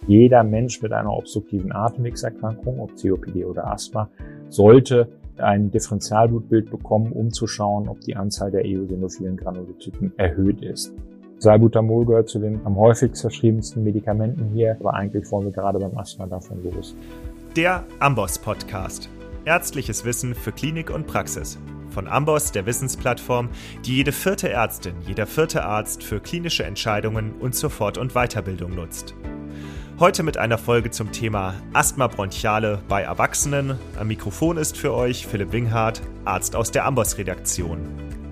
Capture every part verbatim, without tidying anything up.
Jeder Mensch mit einer obstruktiven Atemwegserkrankung, ob C O P D oder Asthma, sollte ein Differentialblutbild bekommen, um zu schauen, ob die Anzahl der eosinophilen Granulozyten erhöht ist. Salbutamol gehört zu den am häufigst verschriebensten Medikamenten hier, aber eigentlich wollen wir gerade beim Asthma davon los. Der Amboss Podcast. Ärztliches Wissen für Klinik und Praxis. Von Amboss, der Wissensplattform, die jede vierte Ärztin, jeder vierte Arzt für klinische Entscheidungen und zur Fort- und Weiterbildung nutzt. Heute mit einer Folge zum Thema Asthma bronchiale bei Erwachsenen. Am Mikrofon ist für euch Philipp Winghardt, Arzt aus der Amboss-Redaktion.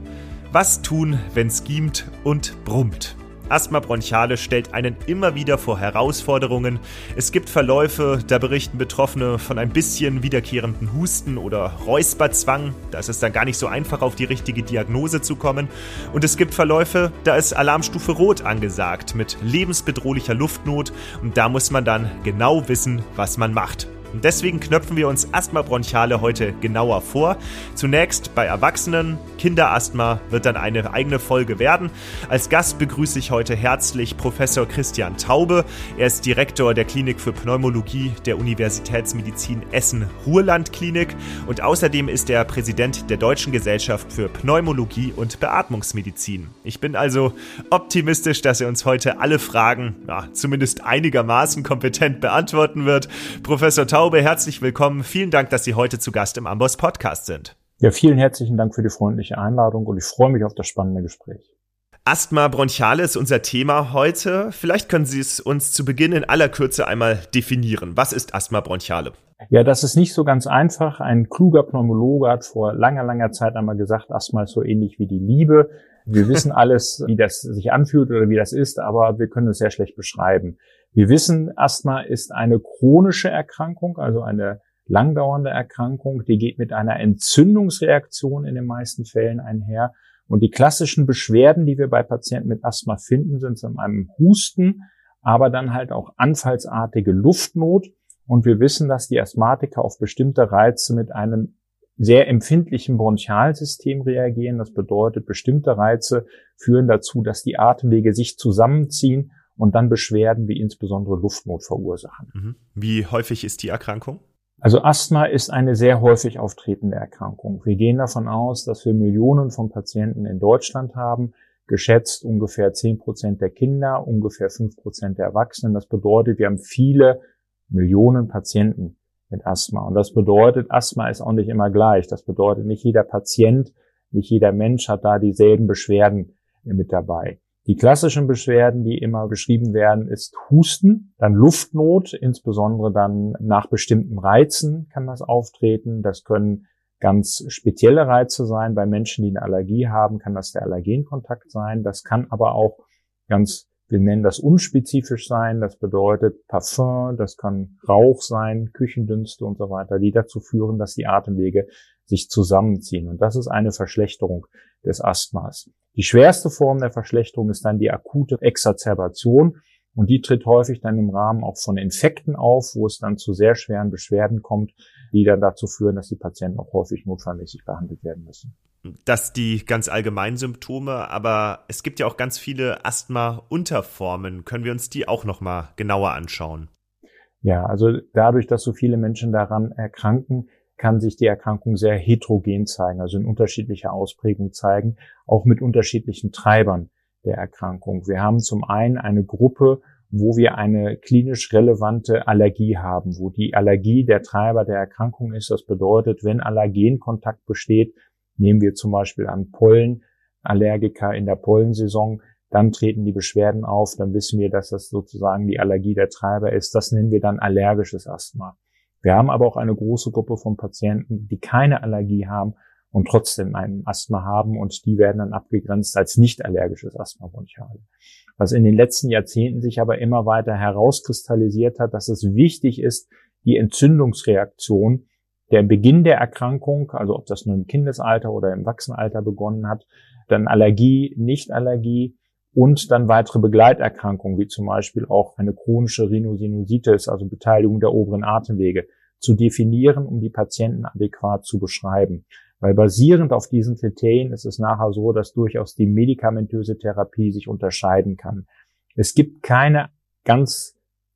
Was tun, wenn's giemt und brummt? Asthma bronchiale stellt einen immer wieder vor Herausforderungen. Es gibt Verläufe, da berichten Betroffene von ein bisschen wiederkehrenden Husten oder Räusperzwang. Da ist es dann gar nicht so einfach, auf die richtige Diagnose zu kommen. Und es gibt Verläufe, da ist Alarmstufe Rot angesagt mit lebensbedrohlicher Luftnot. Und da muss man dann genau wissen, was man macht. Und deswegen knöpfen wir uns Asthma bronchiale heute genauer vor. Zunächst bei Erwachsenen. Kinderasthma wird dann eine eigene Folge werden. Als Gast begrüße ich heute herzlich Professor Christian Taube. Er ist Direktor der Klinik für Pneumologie der Universitätsmedizin Essen-Ruhrland-Klinik und außerdem ist er Präsident der Deutschen Gesellschaft für Pneumologie und Beatmungsmedizin. Ich bin also optimistisch, dass er uns heute alle Fragen, ja, zumindest einigermaßen kompetent beantworten wird. Professor Taube, herzlich willkommen. Vielen Dank, dass Sie heute zu Gast im Amboss Podcast sind. Ja, vielen herzlichen Dank für die freundliche Einladung und ich freue mich auf das spannende Gespräch. Asthma bronchiale ist unser Thema heute. Vielleicht können Sie es uns zu Beginn in aller Kürze einmal definieren. Was ist Asthma bronchiale? Ja, das ist nicht so ganz einfach. Ein kluger Pneumologe hat vor langer, langer Zeit einmal gesagt, Asthma ist so ähnlich wie die Liebe. Wir wissen alles, wie das sich anfühlt oder wie das ist, aber wir können es sehr schlecht beschreiben. Wir wissen, Asthma ist eine chronische Erkrankung, also eine langdauernde Erkrankung. Die geht mit einer Entzündungsreaktion in den meisten Fällen einher. Und die klassischen Beschwerden, die wir bei Patienten mit Asthma finden, sind zum einen Husten, aber dann halt auch anfallsartige Luftnot. Und wir wissen, dass die Asthmatiker auf bestimmte Reize mit einem sehr empfindlichen Bronchialsystem reagieren. Das bedeutet, bestimmte Reize führen dazu, dass die Atemwege sich zusammenziehen und dann Beschwerden wie insbesondere Luftnot verursachen. Wie häufig ist die Erkrankung? Also Asthma ist eine sehr häufig auftretende Erkrankung. Wir gehen davon aus, dass wir Millionen von Patienten in Deutschland haben, geschätzt ungefähr zehn Prozent der Kinder, ungefähr fünf Prozent der Erwachsenen. Das bedeutet, wir haben viele Millionen Patienten mit Asthma. Und das bedeutet, Asthma ist auch nicht immer gleich. Das bedeutet, nicht jeder Patient, nicht jeder Mensch hat da dieselben Beschwerden mit dabei. Die klassischen Beschwerden, die immer beschrieben werden, ist Husten, dann Luftnot, insbesondere dann nach bestimmten Reizen kann das auftreten. Das können ganz spezielle Reize sein. Bei Menschen, die eine Allergie haben, kann das der Allergenkontakt sein. Das kann aber auch ganz, wir nennen das unspezifisch sein. Das bedeutet Parfum, das kann Rauch sein, Küchendünste und so weiter, die dazu führen, dass die Atemwege sich zusammenziehen. Und das ist eine Verschlechterung des Asthmas. Die schwerste Form der Verschlechterung ist dann die akute Exazerbation und die tritt häufig dann im Rahmen auch von Infekten auf, wo es dann zu sehr schweren Beschwerden kommt, die dann dazu führen, dass die Patienten auch häufig notfallmäßig behandelt werden müssen. Das die ganz allgemeinen Symptome, aber es gibt ja auch ganz viele Asthma-Unterformen. Können wir uns die auch nochmal genauer anschauen? Ja, also dadurch, dass so viele Menschen daran erkranken, kann sich die Erkrankung sehr heterogen zeigen, also in unterschiedlicher Ausprägung zeigen, auch mit unterschiedlichen Treibern der Erkrankung. Wir haben zum einen eine Gruppe, wo wir eine klinisch relevante Allergie haben, wo die Allergie der Treiber der Erkrankung ist. Das bedeutet, wenn Allergenkontakt besteht, nehmen wir zum Beispiel an Pollenallergiker in der Pollensaison, dann treten die Beschwerden auf, dann wissen wir, dass das sozusagen die Allergie der Treiber ist. Das nennen wir dann allergisches Asthma. Wir haben aber auch eine große Gruppe von Patienten, die keine Allergie haben und trotzdem ein Asthma haben und die werden dann abgegrenzt als nicht allergisches Asthma bronchiale. Was in den letzten Jahrzehnten sich aber immer weiter herauskristallisiert hat, dass es wichtig ist, die Entzündungsreaktion, der Beginn der Erkrankung, also ob das nur im Kindesalter oder im Erwachsenenalter begonnen hat, dann Allergie, Nicht-Allergie und dann weitere Begleiterkrankungen, wie zum Beispiel auch eine chronische Rhinosinusitis, also Beteiligung der oberen Atemwege, zu definieren, um die Patienten adäquat zu beschreiben. Weil basierend auf diesen Kriterien ist es nachher so, dass durchaus die medikamentöse Therapie sich unterscheiden kann. Es gibt keine ganz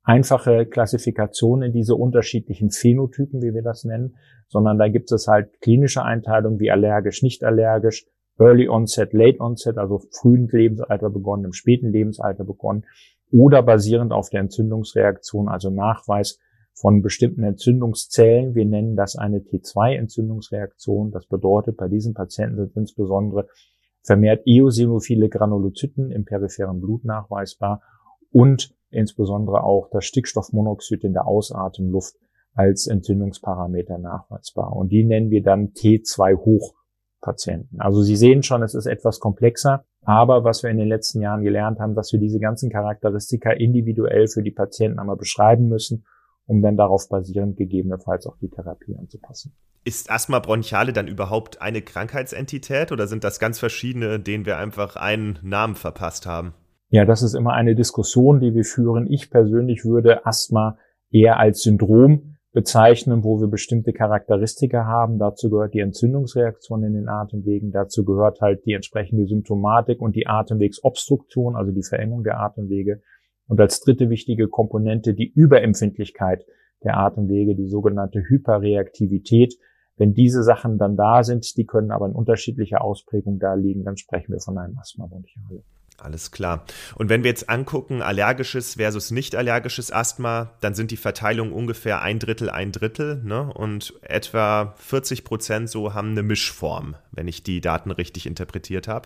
einfache Klassifikation in diese unterschiedlichen Phänotypen, wie wir das nennen, sondern da gibt es halt klinische Einteilungen wie allergisch, nicht allergisch, Early Onset, Late Onset, also frühen Lebensalter begonnen, im späten Lebensalter begonnen, oder basierend auf der Entzündungsreaktion, also Nachweis von bestimmten Entzündungszellen. Wir nennen das eine T zwei Entzündungsreaktion. Das bedeutet, bei diesen Patienten sind insbesondere vermehrt eosinophile Granulozyten im peripheren Blut nachweisbar und insbesondere auch das Stickstoffmonoxid in der Ausatemluft als Entzündungsparameter nachweisbar. Und die nennen wir dann T zwei Hoch Patienten. Also Sie sehen schon, es ist etwas komplexer. Aber was wir in den letzten Jahren gelernt haben, dass wir diese ganzen Charakteristika individuell für die Patienten einmal beschreiben müssen, um dann darauf basierend gegebenenfalls auch die Therapie anzupassen. Ist Asthma bronchiale dann überhaupt eine Krankheitsentität oder sind das ganz verschiedene, denen wir einfach einen Namen verpasst haben? Ja, das ist immer eine Diskussion, die wir führen. Ich persönlich würde Asthma eher als Syndrom bezeichnen, wo wir bestimmte Charakteristika haben. Dazu gehört die Entzündungsreaktion in den Atemwegen, dazu gehört halt die entsprechende Symptomatik und die Atemwegsobstruktion, also die Verengung der Atemwege. Und als dritte wichtige Komponente die Überempfindlichkeit der Atemwege, die sogenannte Hyperreaktivität. Wenn diese Sachen dann da sind, die können aber in unterschiedlicher Ausprägung da liegen, dann sprechen wir von einem Asthma bronchiale. Alles klar. Und wenn wir jetzt angucken, allergisches versus nicht allergisches Asthma, dann sind die Verteilungen ungefähr ein Drittel, ein Drittel, ne? Und etwa vierzig Prozent so haben eine Mischform, wenn ich die Daten richtig interpretiert habe.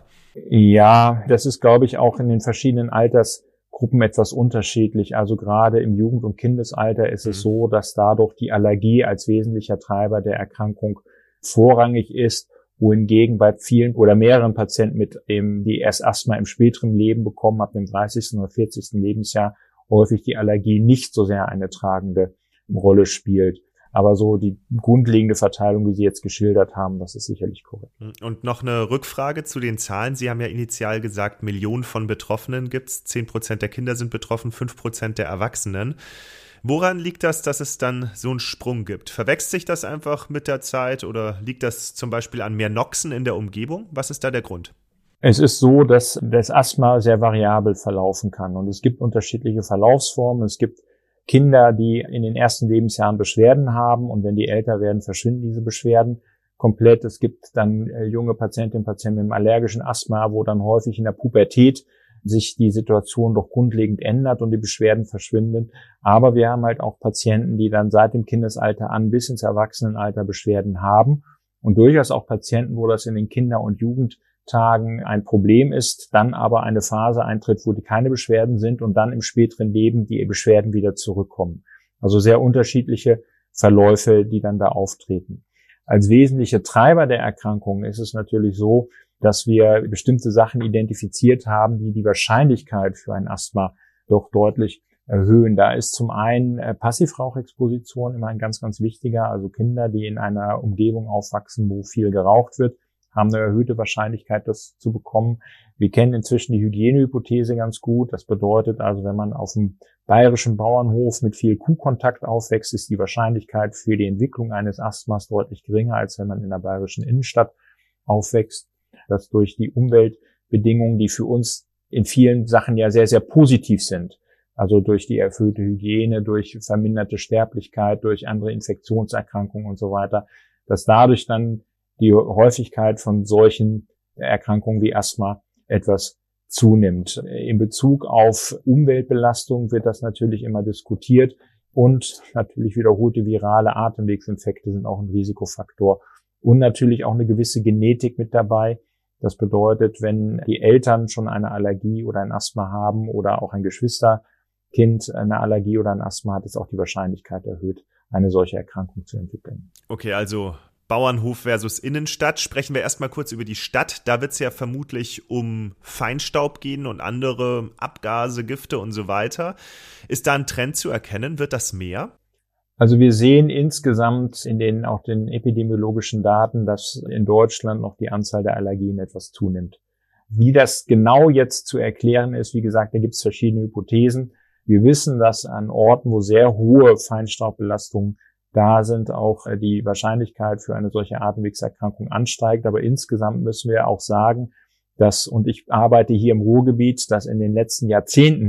Ja, das ist, glaube ich, auch in den verschiedenen Altersgruppen etwas unterschiedlich. Also gerade im Jugend- und Kindesalter ist es mhm. so, dass dadurch die Allergie als wesentlicher Treiber der Erkrankung vorrangig ist, wohingegen bei vielen oder mehreren Patienten mit dem, die erst Asthma im späteren Leben bekommen, ab dem dreißigsten oder vierzigsten Lebensjahr, häufig die Allergie nicht so sehr eine tragende Rolle spielt. Aber so die grundlegende Verteilung, wie Sie jetzt geschildert haben, das ist sicherlich korrekt. Und noch eine Rückfrage zu den Zahlen. Sie haben ja initial gesagt, Millionen von Betroffenen gibt's. zehn Prozent der Kinder sind betroffen, fünf Prozent der Erwachsenen. Woran liegt das, dass es dann so einen Sprung gibt? Verwächst sich das einfach mit der Zeit oder liegt das zum Beispiel an mehr Noxen in der Umgebung? Was ist da der Grund? Es ist so, dass das Asthma sehr variabel verlaufen kann und es gibt unterschiedliche Verlaufsformen. Es gibt Kinder, die in den ersten Lebensjahren Beschwerden haben und wenn die älter werden, verschwinden diese Beschwerden komplett. Es gibt dann äh, junge Patientinnen und Patienten mit einem allergischen Asthma, wo dann häufig in der Pubertät sich die Situation doch grundlegend ändert und die Beschwerden verschwinden. Aber wir haben halt auch Patienten, die dann seit dem Kindesalter an bis ins Erwachsenenalter Beschwerden haben und durchaus auch Patienten, wo das in den Kinder- und Jugendtagen ein Problem ist, dann aber eine Phase eintritt, wo die keine Beschwerden sind und dann im späteren Leben die Beschwerden wieder zurückkommen. Also sehr unterschiedliche Verläufe, die dann da auftreten. Als wesentliche Treiber der Erkrankung ist es natürlich so, dass wir bestimmte Sachen identifiziert haben, die die Wahrscheinlichkeit für ein Asthma doch deutlich erhöhen. Da ist zum einen Passivrauchexposition immer ein ganz, ganz wichtiger. Also Kinder, die in einer Umgebung aufwachsen, wo viel geraucht wird, haben eine erhöhte Wahrscheinlichkeit, das zu bekommen. Wir kennen inzwischen die Hygienehypothese ganz gut. Das bedeutet also, wenn man auf einem bayerischen Bauernhof mit viel Kuhkontakt aufwächst, ist die Wahrscheinlichkeit für die Entwicklung eines Asthmas deutlich geringer, als wenn man in der bayerischen Innenstadt aufwächst. Dass durch die Umweltbedingungen, die für uns in vielen Sachen ja sehr, sehr positiv sind, also durch die erhöhte Hygiene, durch verminderte Sterblichkeit, durch andere Infektionserkrankungen und so weiter, dass dadurch dann die Häufigkeit von solchen Erkrankungen wie Asthma etwas zunimmt. In Bezug auf Umweltbelastung wird das natürlich immer diskutiert und natürlich wiederholte virale Atemwegsinfekte sind auch ein Risikofaktor und natürlich auch eine gewisse Genetik mit dabei. Das bedeutet, wenn die Eltern schon eine Allergie oder ein Asthma haben oder auch ein Geschwisterkind eine Allergie oder ein Asthma hat, ist auch die Wahrscheinlichkeit erhöht, eine solche Erkrankung zu entwickeln. Okay, also Bauernhof versus Innenstadt. Sprechen wir erstmal kurz über die Stadt. Da wird es ja vermutlich um Feinstaub gehen und andere Abgase, Gifte und so weiter. Ist da ein Trend zu erkennen? Wird das mehr? Also wir sehen insgesamt in den auch den epidemiologischen Daten, dass in Deutschland noch die Anzahl der Allergien etwas zunimmt. Wie das genau jetzt zu erklären ist, wie gesagt, da gibt es verschiedene Hypothesen. Wir wissen, dass an Orten, wo sehr hohe Feinstaubbelastungen da sind, auch die Wahrscheinlichkeit für eine solche Atemwegserkrankung ansteigt. Aber insgesamt müssen wir auch sagen, dass, und ich arbeite hier im Ruhrgebiet, dass in den letzten Jahrzehnten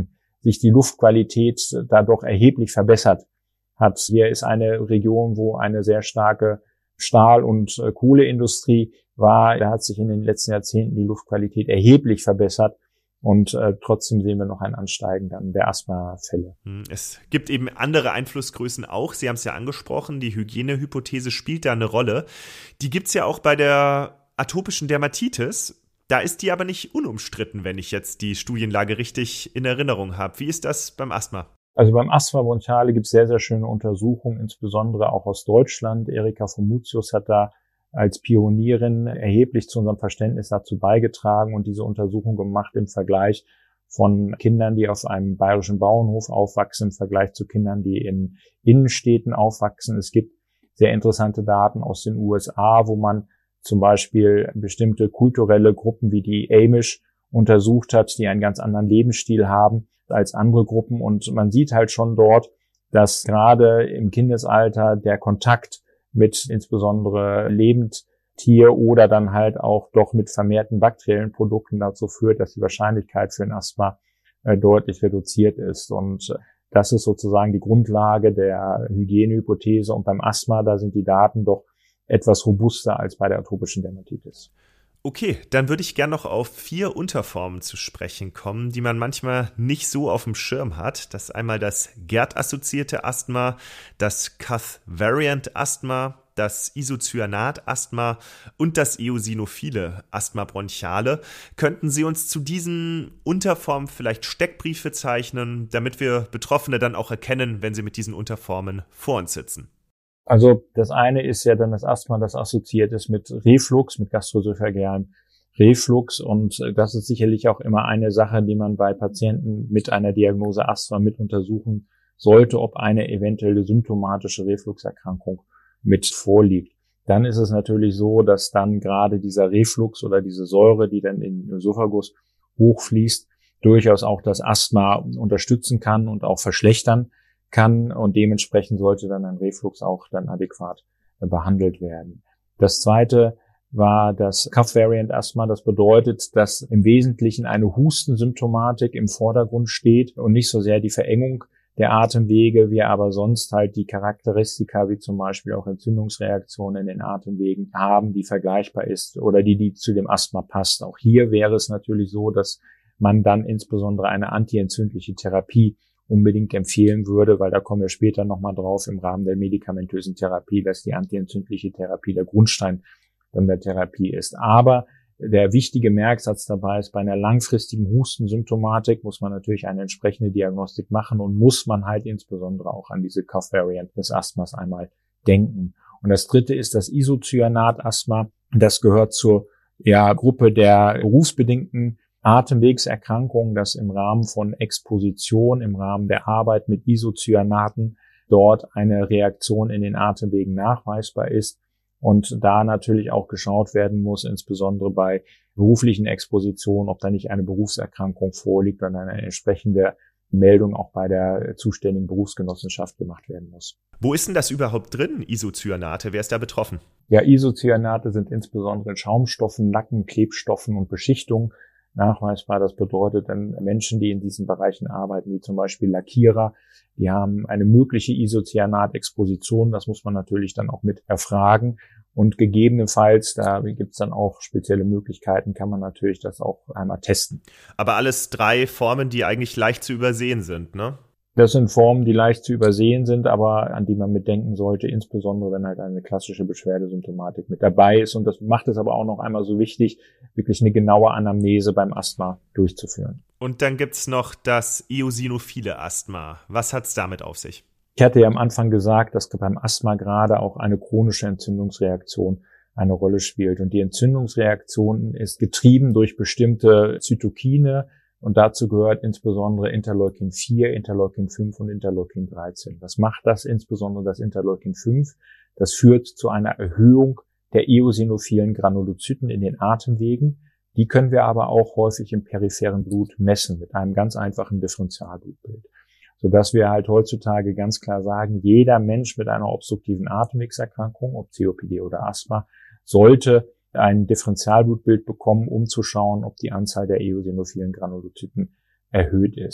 sich die Luftqualität da doch erheblich verbessert hat. Hier ist eine Region, wo eine sehr starke Stahl- und Kohleindustrie war. Da hat sich in den letzten Jahrzehnten die Luftqualität erheblich verbessert. Und äh, trotzdem sehen wir noch ein Ansteigen dann der Asthmafälle. Es gibt eben andere Einflussgrößen auch. Sie haben es ja angesprochen, die Hygienehypothese spielt da eine Rolle. Die gibt's ja auch bei der atopischen Dermatitis. Da ist die aber nicht unumstritten, wenn ich jetzt die Studienlage richtig in Erinnerung habe. Wie ist das beim Asthma? Also beim Asthma bronchiale gibt es sehr, sehr schöne Untersuchungen, insbesondere auch aus Deutschland. Erika Fromutius hat da als Pionierin erheblich zu unserem Verständnis dazu beigetragen und diese Untersuchung gemacht im Vergleich von Kindern, die auf einem bayerischen Bauernhof aufwachsen, im Vergleich zu Kindern, die in Innenstädten aufwachsen. Es gibt sehr interessante Daten aus den U S A, wo man zum Beispiel bestimmte kulturelle Gruppen wie die Amish untersucht hat, die einen ganz anderen Lebensstil haben als andere Gruppen. Und man sieht halt schon dort, dass gerade im Kindesalter der Kontakt mit insbesondere Lebendtier oder dann halt auch doch mit vermehrten bakteriellen Produkten dazu führt, dass die Wahrscheinlichkeit für ein Asthma äh, deutlich reduziert ist. Und äh, das ist sozusagen die Grundlage der Hygienehypothese. Und beim Asthma, da sind die Daten doch etwas robuster als bei der atopischen Dermatitis. Okay, dann würde ich gerne noch auf vier Unterformen zu sprechen kommen, die man manchmal nicht so auf dem Schirm hat. Das ist einmal das G E R D-assoziierte Asthma, das Cuff-Variant-Asthma, das Isocyanat-Asthma und das eosinophile Asthma bronchiale. Könnten Sie uns zu diesen Unterformen vielleicht Steckbriefe zeichnen, damit wir Betroffene dann auch erkennen, wenn sie mit diesen Unterformen vor uns sitzen? Also das eine ist ja dann das Asthma, das assoziiert ist mit Reflux, mit gastroösophagealem Reflux. Und das ist sicherlich auch immer eine Sache, die man bei Patienten mit einer Diagnose Asthma mit untersuchen sollte, ob eine eventuelle symptomatische Refluxerkrankung mit vorliegt. Dann ist es natürlich so, dass dann gerade dieser Reflux oder diese Säure, die dann in den Ösophagus hochfließt, durchaus auch das Asthma unterstützen kann und auch verschlechtern kann, und dementsprechend sollte dann ein Reflux auch dann adäquat behandelt werden. Das zweite war das Cuff-Variant-Asthma. Das bedeutet, dass im Wesentlichen eine Hustensymptomatik im Vordergrund steht und nicht so sehr die Verengung der Atemwege, wir aber sonst halt die Charakteristika wie zum Beispiel auch Entzündungsreaktionen in den Atemwegen haben, die vergleichbar ist oder die, die zu dem Asthma passt. Auch hier wäre es natürlich so, dass man dann insbesondere eine antientzündliche Therapie unbedingt empfehlen würde, weil da kommen wir später nochmal drauf im Rahmen der medikamentösen Therapie, dass die antientzündliche Therapie der Grundstein dann der Therapie ist. Aber der wichtige Merksatz dabei ist, bei einer langfristigen Hustensymptomatik muss man natürlich eine entsprechende Diagnostik machen und muss man halt insbesondere auch an diese Cuff-Variant des Asthmas einmal denken. Und das dritte ist das Isocyanat-Asthma. Das gehört zur ja, Gruppe der berufsbedingten Atemwegserkrankungen, dass im Rahmen von Exposition, im Rahmen der Arbeit mit Isocyanaten dort eine Reaktion in den Atemwegen nachweisbar ist und da natürlich auch geschaut werden muss, insbesondere bei beruflichen Expositionen, ob da nicht eine Berufserkrankung vorliegt und eine entsprechende Meldung auch bei der zuständigen Berufsgenossenschaft gemacht werden muss. Wo ist denn das überhaupt drin, Isocyanate? Wer ist da betroffen? Ja, Isocyanate sind insbesondere in Schaumstoffen, Lacken, Klebstoffen und Beschichtungen nachweisbar. Das bedeutet dann Menschen, die in diesen Bereichen arbeiten, wie zum Beispiel Lackierer, die haben eine mögliche Isocyanat-Exposition. Das muss man natürlich dann auch mit erfragen. Und gegebenenfalls, da gibt es dann auch spezielle Möglichkeiten, kann man natürlich das auch einmal testen. Aber alles drei Formen, die eigentlich leicht zu übersehen sind, ne? Das sind Formen, die leicht zu übersehen sind, aber an die man mitdenken sollte, insbesondere wenn halt eine klassische Beschwerdesymptomatik mit dabei ist. Und das macht es aber auch noch einmal so wichtig, wirklich eine genaue Anamnese beim Asthma durchzuführen. Und dann gibt's noch das eosinophile Asthma. Was hat's damit auf sich? Ich hatte ja am Anfang gesagt, dass beim Asthma gerade auch eine chronische Entzündungsreaktion eine Rolle spielt. Und die Entzündungsreaktion ist getrieben durch bestimmte Zytokine, und dazu gehört insbesondere Interleukin vier, Interleukin fünf und Interleukin dreizehn. Was macht das insbesondere das Interleukin fünf? Das führt zu einer Erhöhung der eosinophilen Granulozyten in den Atemwegen. Die können wir aber auch häufig im peripheren Blut messen mit einem ganz einfachen Differentialblutbild, sodass wir halt heutzutage ganz klar sagen, jeder Mensch mit einer obstruktiven Atemwegserkrankung, ob C O P D oder Asthma, sollte ein Differentialblutbild bekommen, um zu schauen, ob die Anzahl der eosinophilen Granulozyten erhöht ist.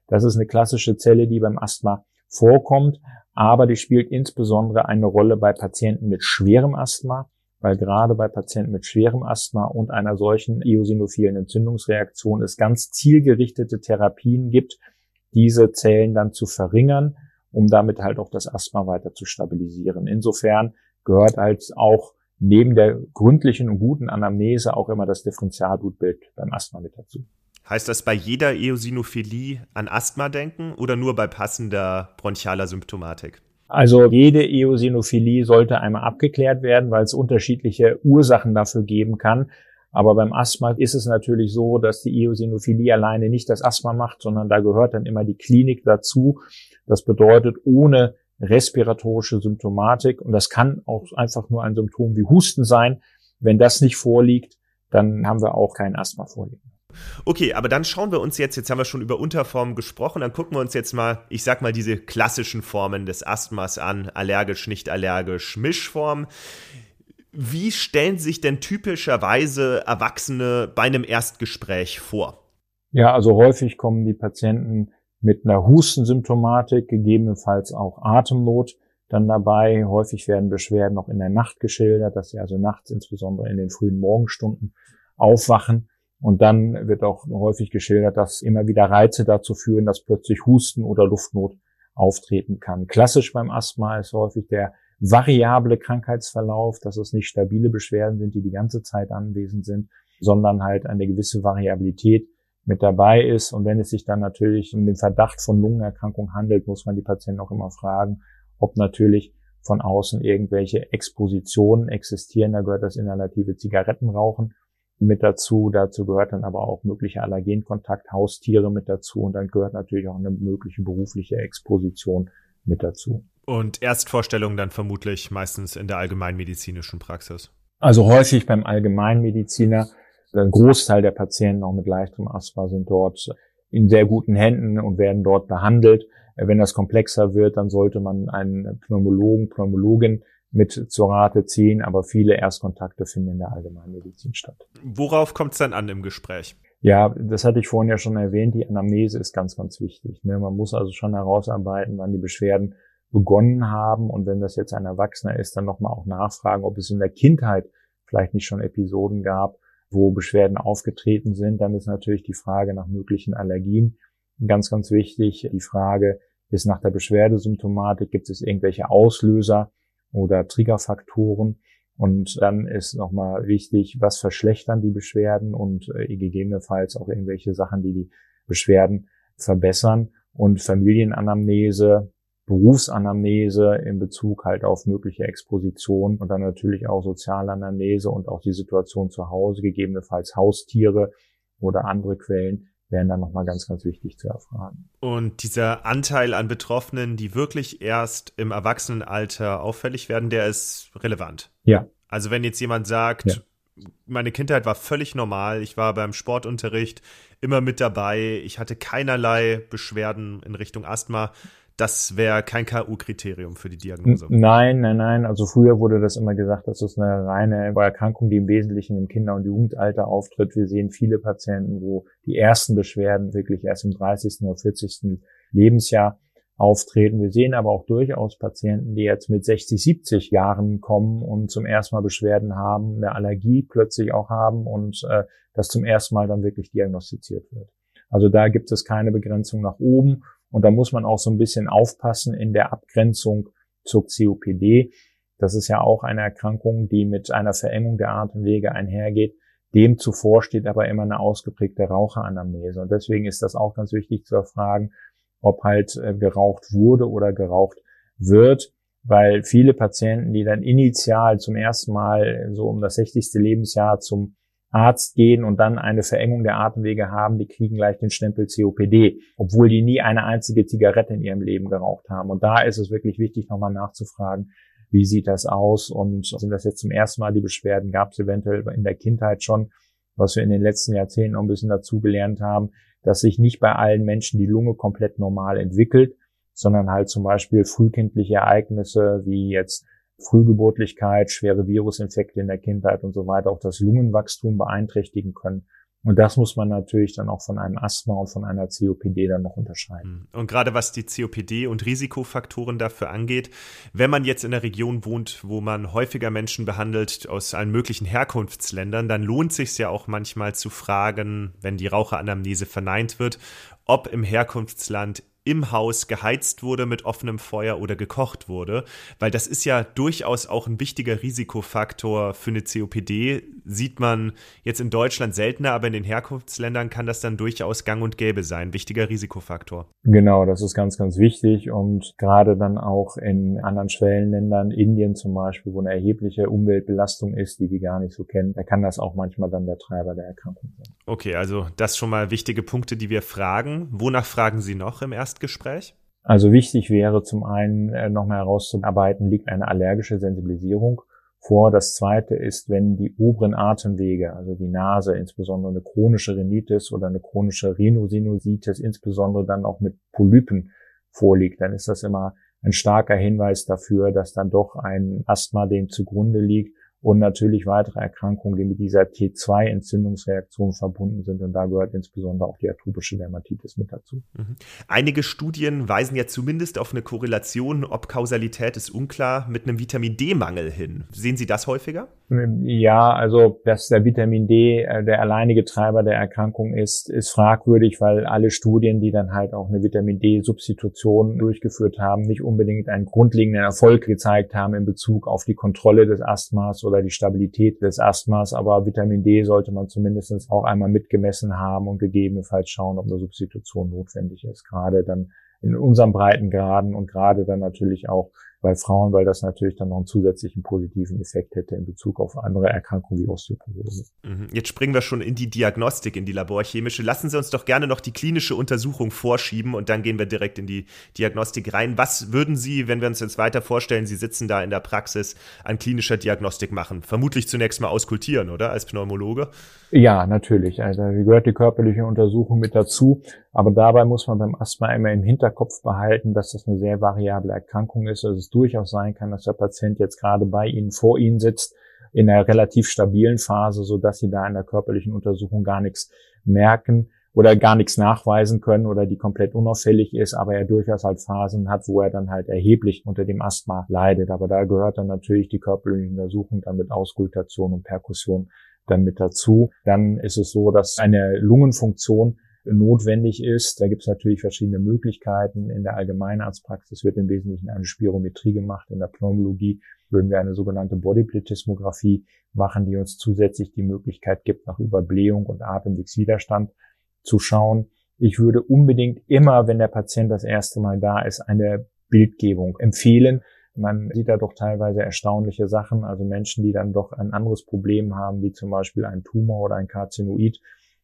Das ist eine klassische Zelle, die beim Asthma vorkommt, aber die spielt insbesondere eine Rolle bei Patienten mit schwerem Asthma, weil gerade bei Patienten mit schwerem Asthma und einer solchen eosinophilen Entzündungsreaktion es ganz zielgerichtete Therapien gibt, diese Zellen dann zu verringern, um damit halt auch das Asthma weiter zu stabilisieren. Insofern gehört halt auch neben der gründlichen und guten Anamnese auch immer das Differentialblutbild beim Asthma mit dazu. Heißt das bei jeder Eosinophilie an Asthma denken oder nur bei passender bronchialer Symptomatik? Also jede Eosinophilie sollte einmal abgeklärt werden, weil es unterschiedliche Ursachen dafür geben kann. Aber beim Asthma ist es natürlich so, dass die Eosinophilie alleine nicht das Asthma macht, sondern da gehört dann immer die Klinik dazu. Das bedeutet, ohne respiratorische Symptomatik, und das kann auch einfach nur ein Symptom wie Husten sein, wenn das nicht vorliegt, dann haben wir auch kein Asthma vorliegen. Okay, aber dann schauen wir uns jetzt, jetzt haben wir schon über Unterformen gesprochen, dann gucken wir uns jetzt mal, ich sag mal, diese klassischen Formen des Asthmas an, allergisch, nicht allergisch, Mischform. Wie stellen sich denn typischerweise Erwachsene bei einem Erstgespräch vor? Ja, also häufig kommen die Patienten mit einer Hustensymptomatik, gegebenenfalls auch Atemnot dann dabei. Häufig werden Beschwerden noch in der Nacht geschildert, dass sie also nachts, insbesondere in den frühen Morgenstunden, aufwachen. Und dann wird auch häufig geschildert, dass immer wieder Reize dazu führen, dass plötzlich Husten oder Luftnot auftreten kann. Klassisch beim Asthma ist häufig der variable Krankheitsverlauf, dass es nicht stabile Beschwerden sind, die die ganze Zeit anwesend sind, sondern halt eine gewisse Variabilität mit dabei ist. Und wenn es sich dann natürlich um den Verdacht von Lungenerkrankung handelt, muss man die Patienten auch immer fragen, ob natürlich von außen irgendwelche Expositionen existieren. Da gehört das inhalative Zigarettenrauchen mit dazu. Dazu gehört dann aber auch möglicher Allergenkontakt, Haustiere mit dazu. Und dann gehört natürlich auch eine mögliche berufliche Exposition mit dazu. Und Erstvorstellungen dann vermutlich meistens in der allgemeinmedizinischen Praxis? Also häufig beim Allgemeinmediziner. Ein Großteil der Patienten auch mit leichtem Asthma sind dort in sehr guten Händen und werden dort behandelt. Wenn das komplexer wird, dann sollte man einen Pneumologen, Pneumologin mit zur Rate ziehen, aber viele Erstkontakte finden in der Allgemeinmedizin statt. Worauf kommt es dann an im Gespräch? Ja, das hatte ich vorhin ja schon erwähnt, die Anamnese ist ganz, ganz wichtig. Man muss also schon herausarbeiten, wann die Beschwerden begonnen haben, und wenn das jetzt ein Erwachsener ist, dann nochmal auch nachfragen, ob es in der Kindheit vielleicht nicht schon Episoden gab, wo Beschwerden aufgetreten sind. Dann ist natürlich die Frage nach möglichen Allergien ganz, ganz wichtig. Die Frage ist nach der Beschwerdesymptomatik, gibt es irgendwelche Auslöser oder Triggerfaktoren? Und dann ist nochmal wichtig, was verschlechtern die Beschwerden und äh, gegebenenfalls auch irgendwelche Sachen, die die Beschwerden verbessern. Und Familienanamnese, Berufsanamnese in Bezug halt auf mögliche Exposition und dann natürlich auch Sozialanamnese und auch die Situation zu Hause, gegebenenfalls Haustiere oder andere Quellen, wären dann nochmal ganz, ganz wichtig zu erfragen. Und dieser Anteil an Betroffenen, die wirklich erst im Erwachsenenalter auffällig werden, der ist relevant. Ja. Also wenn jetzt jemand sagt, ja, meine Kindheit war völlig normal, ich war beim Sportunterricht immer mit dabei, ich hatte keinerlei Beschwerden in Richtung Asthma, das wäre kein K U-Kriterium für die Diagnose. Nein, nein, nein. Also früher wurde das immer gesagt, das ist eine reine Erkrankung, die im Wesentlichen im Kinder- und Jugendalter auftritt. Wir sehen viele Patienten, wo die ersten Beschwerden wirklich erst im dreißigsten oder vierzigsten Lebensjahr auftreten. Wir sehen aber auch durchaus Patienten, die jetzt mit sechzig, siebzig Jahren kommen und zum ersten Mal Beschwerden haben, eine Allergie plötzlich auch haben und äh, das zum ersten Mal dann wirklich diagnostiziert wird. Also da gibt es keine Begrenzung nach oben. Und da muss man auch so ein bisschen aufpassen in der Abgrenzung zur C O P D. Das ist ja auch eine Erkrankung, die mit einer Verengung der Atemwege einhergeht. Dem zuvor steht aber immer eine ausgeprägte Raucheranamnese. Und deswegen ist das auch ganz wichtig zu erfragen, ob halt äh, geraucht wurde oder geraucht wird. Weil viele Patienten, die dann initial zum ersten Mal so um das sechzigste Lebensjahr zum Arzt gehen und dann eine Verengung der Atemwege haben, die kriegen gleich den Stempel C O P D, obwohl die nie eine einzige Zigarette in ihrem Leben geraucht haben. Und da ist es wirklich wichtig, nochmal nachzufragen, wie sieht das aus und sind das jetzt zum ersten Mal die Beschwerden, gab es eventuell in der Kindheit schon, was wir in den letzten Jahrzehnten noch ein bisschen dazu gelernt haben, dass sich nicht bei allen Menschen die Lunge komplett normal entwickelt, sondern halt zum Beispiel frühkindliche Ereignisse wie jetzt Frühgeburtlichkeit, schwere Virusinfekte in der Kindheit und so weiter auch das Lungenwachstum beeinträchtigen können. Und das muss man natürlich dann auch von einem Asthma und von einer C O P D dann noch unterscheiden. Und gerade was die C O P D und Risikofaktoren dafür angeht, wenn man jetzt in einer Region wohnt, wo man häufiger Menschen behandelt aus allen möglichen Herkunftsländern, dann lohnt es sich ja auch manchmal zu fragen, wenn die Raucheranamnese verneint wird, ob im Herkunftsland im Haus geheizt wurde mit offenem Feuer oder gekocht wurde, weil das ist ja durchaus auch ein wichtiger Risikofaktor für eine C O P D. Sieht man jetzt in Deutschland seltener, aber in den Herkunftsländern kann das dann durchaus gang und gäbe sein. Wichtiger Risikofaktor. Genau, das ist ganz, ganz wichtig und gerade dann auch in anderen Schwellenländern, Indien zum Beispiel, wo eine erhebliche Umweltbelastung ist, die wir gar nicht so kennen, da kann das auch manchmal dann der Treiber der Erkrankung sein. Okay, also das schon mal wichtige Punkte, die wir fragen. Wonach fragen Sie noch im ersten Gespräch? Also wichtig wäre zum einen äh, nochmal herauszuarbeiten, liegt eine allergische Sensibilisierung vor. Das zweite ist, wenn die oberen Atemwege, also die Nase, insbesondere eine chronische Rhinitis oder eine chronische Rhinosinusitis, insbesondere dann auch mit Polypen vorliegt, dann ist das immer ein starker Hinweis dafür, dass dann doch ein Asthma dem zugrunde liegt. Und natürlich weitere Erkrankungen, die mit dieser T zwei Entzündungsreaktion verbunden sind. Und da gehört insbesondere auch die atopische Dermatitis mit dazu. Einige Studien weisen ja zumindest auf eine Korrelation, ob Kausalität ist unklar, mit einem Vitamin-D-Mangel hin. Sehen Sie das häufiger? Ja, also dass der Vitamin D der alleinige Treiber der Erkrankung ist, ist fragwürdig, weil alle Studien, die dann halt auch eine Vitamin-D-Substitution durchgeführt haben, nicht unbedingt einen grundlegenden Erfolg gezeigt haben in Bezug auf die Kontrolle des Asthmas oder die Stabilität des Asthmas. Aber Vitamin D sollte man zumindest auch einmal mitgemessen haben und gegebenenfalls schauen, ob eine Substitution notwendig ist. Gerade dann in unseren Breitengraden und gerade dann natürlich auch bei Frauen, weil das natürlich dann noch einen zusätzlichen positiven Effekt hätte in Bezug auf andere Erkrankungen wie Osteoporose. Jetzt springen wir schon in die Diagnostik, in die laborchemische. Lassen Sie uns doch gerne noch die klinische Untersuchung vorschieben und dann gehen wir direkt in die Diagnostik rein. Was würden Sie, wenn wir uns jetzt weiter vorstellen, Sie sitzen da in der Praxis, an klinischer Diagnostik machen? Vermutlich zunächst mal auskultieren, oder? Als Pneumologe? Ja, natürlich. Also wie gehört die körperliche Untersuchung mit dazu. Aber dabei muss man beim Asthma immer im Hinterkopf behalten, dass das eine sehr variable Erkrankung ist. Also es durchaus sein kann, dass der Patient jetzt gerade bei Ihnen, vor Ihnen sitzt, in einer relativ stabilen Phase, so dass Sie da in der körperlichen Untersuchung gar nichts merken oder gar nichts nachweisen können oder die komplett unauffällig ist, aber er durchaus halt Phasen hat, wo er dann halt erheblich unter dem Asthma leidet. Aber da gehört dann natürlich die körperliche Untersuchung dann mit Auskultation und Perkussion dann mit dazu. Dann ist es so, dass eine Lungenfunktion notwendig ist. Da gibt es natürlich verschiedene Möglichkeiten. In der Allgemeinarztpraxis wird im Wesentlichen eine Spirometrie gemacht. In der Pneumologie würden wir eine sogenannte Bodyplethysmographie machen, die uns zusätzlich die Möglichkeit gibt, nach Überblähung und Atemwegswiderstand zu schauen. Ich würde unbedingt immer, wenn der Patient das erste Mal da ist, eine Bildgebung empfehlen. Man sieht da doch teilweise erstaunliche Sachen, also Menschen, die dann doch ein anderes Problem haben, wie zum Beispiel ein Tumor oder ein Karzinoid,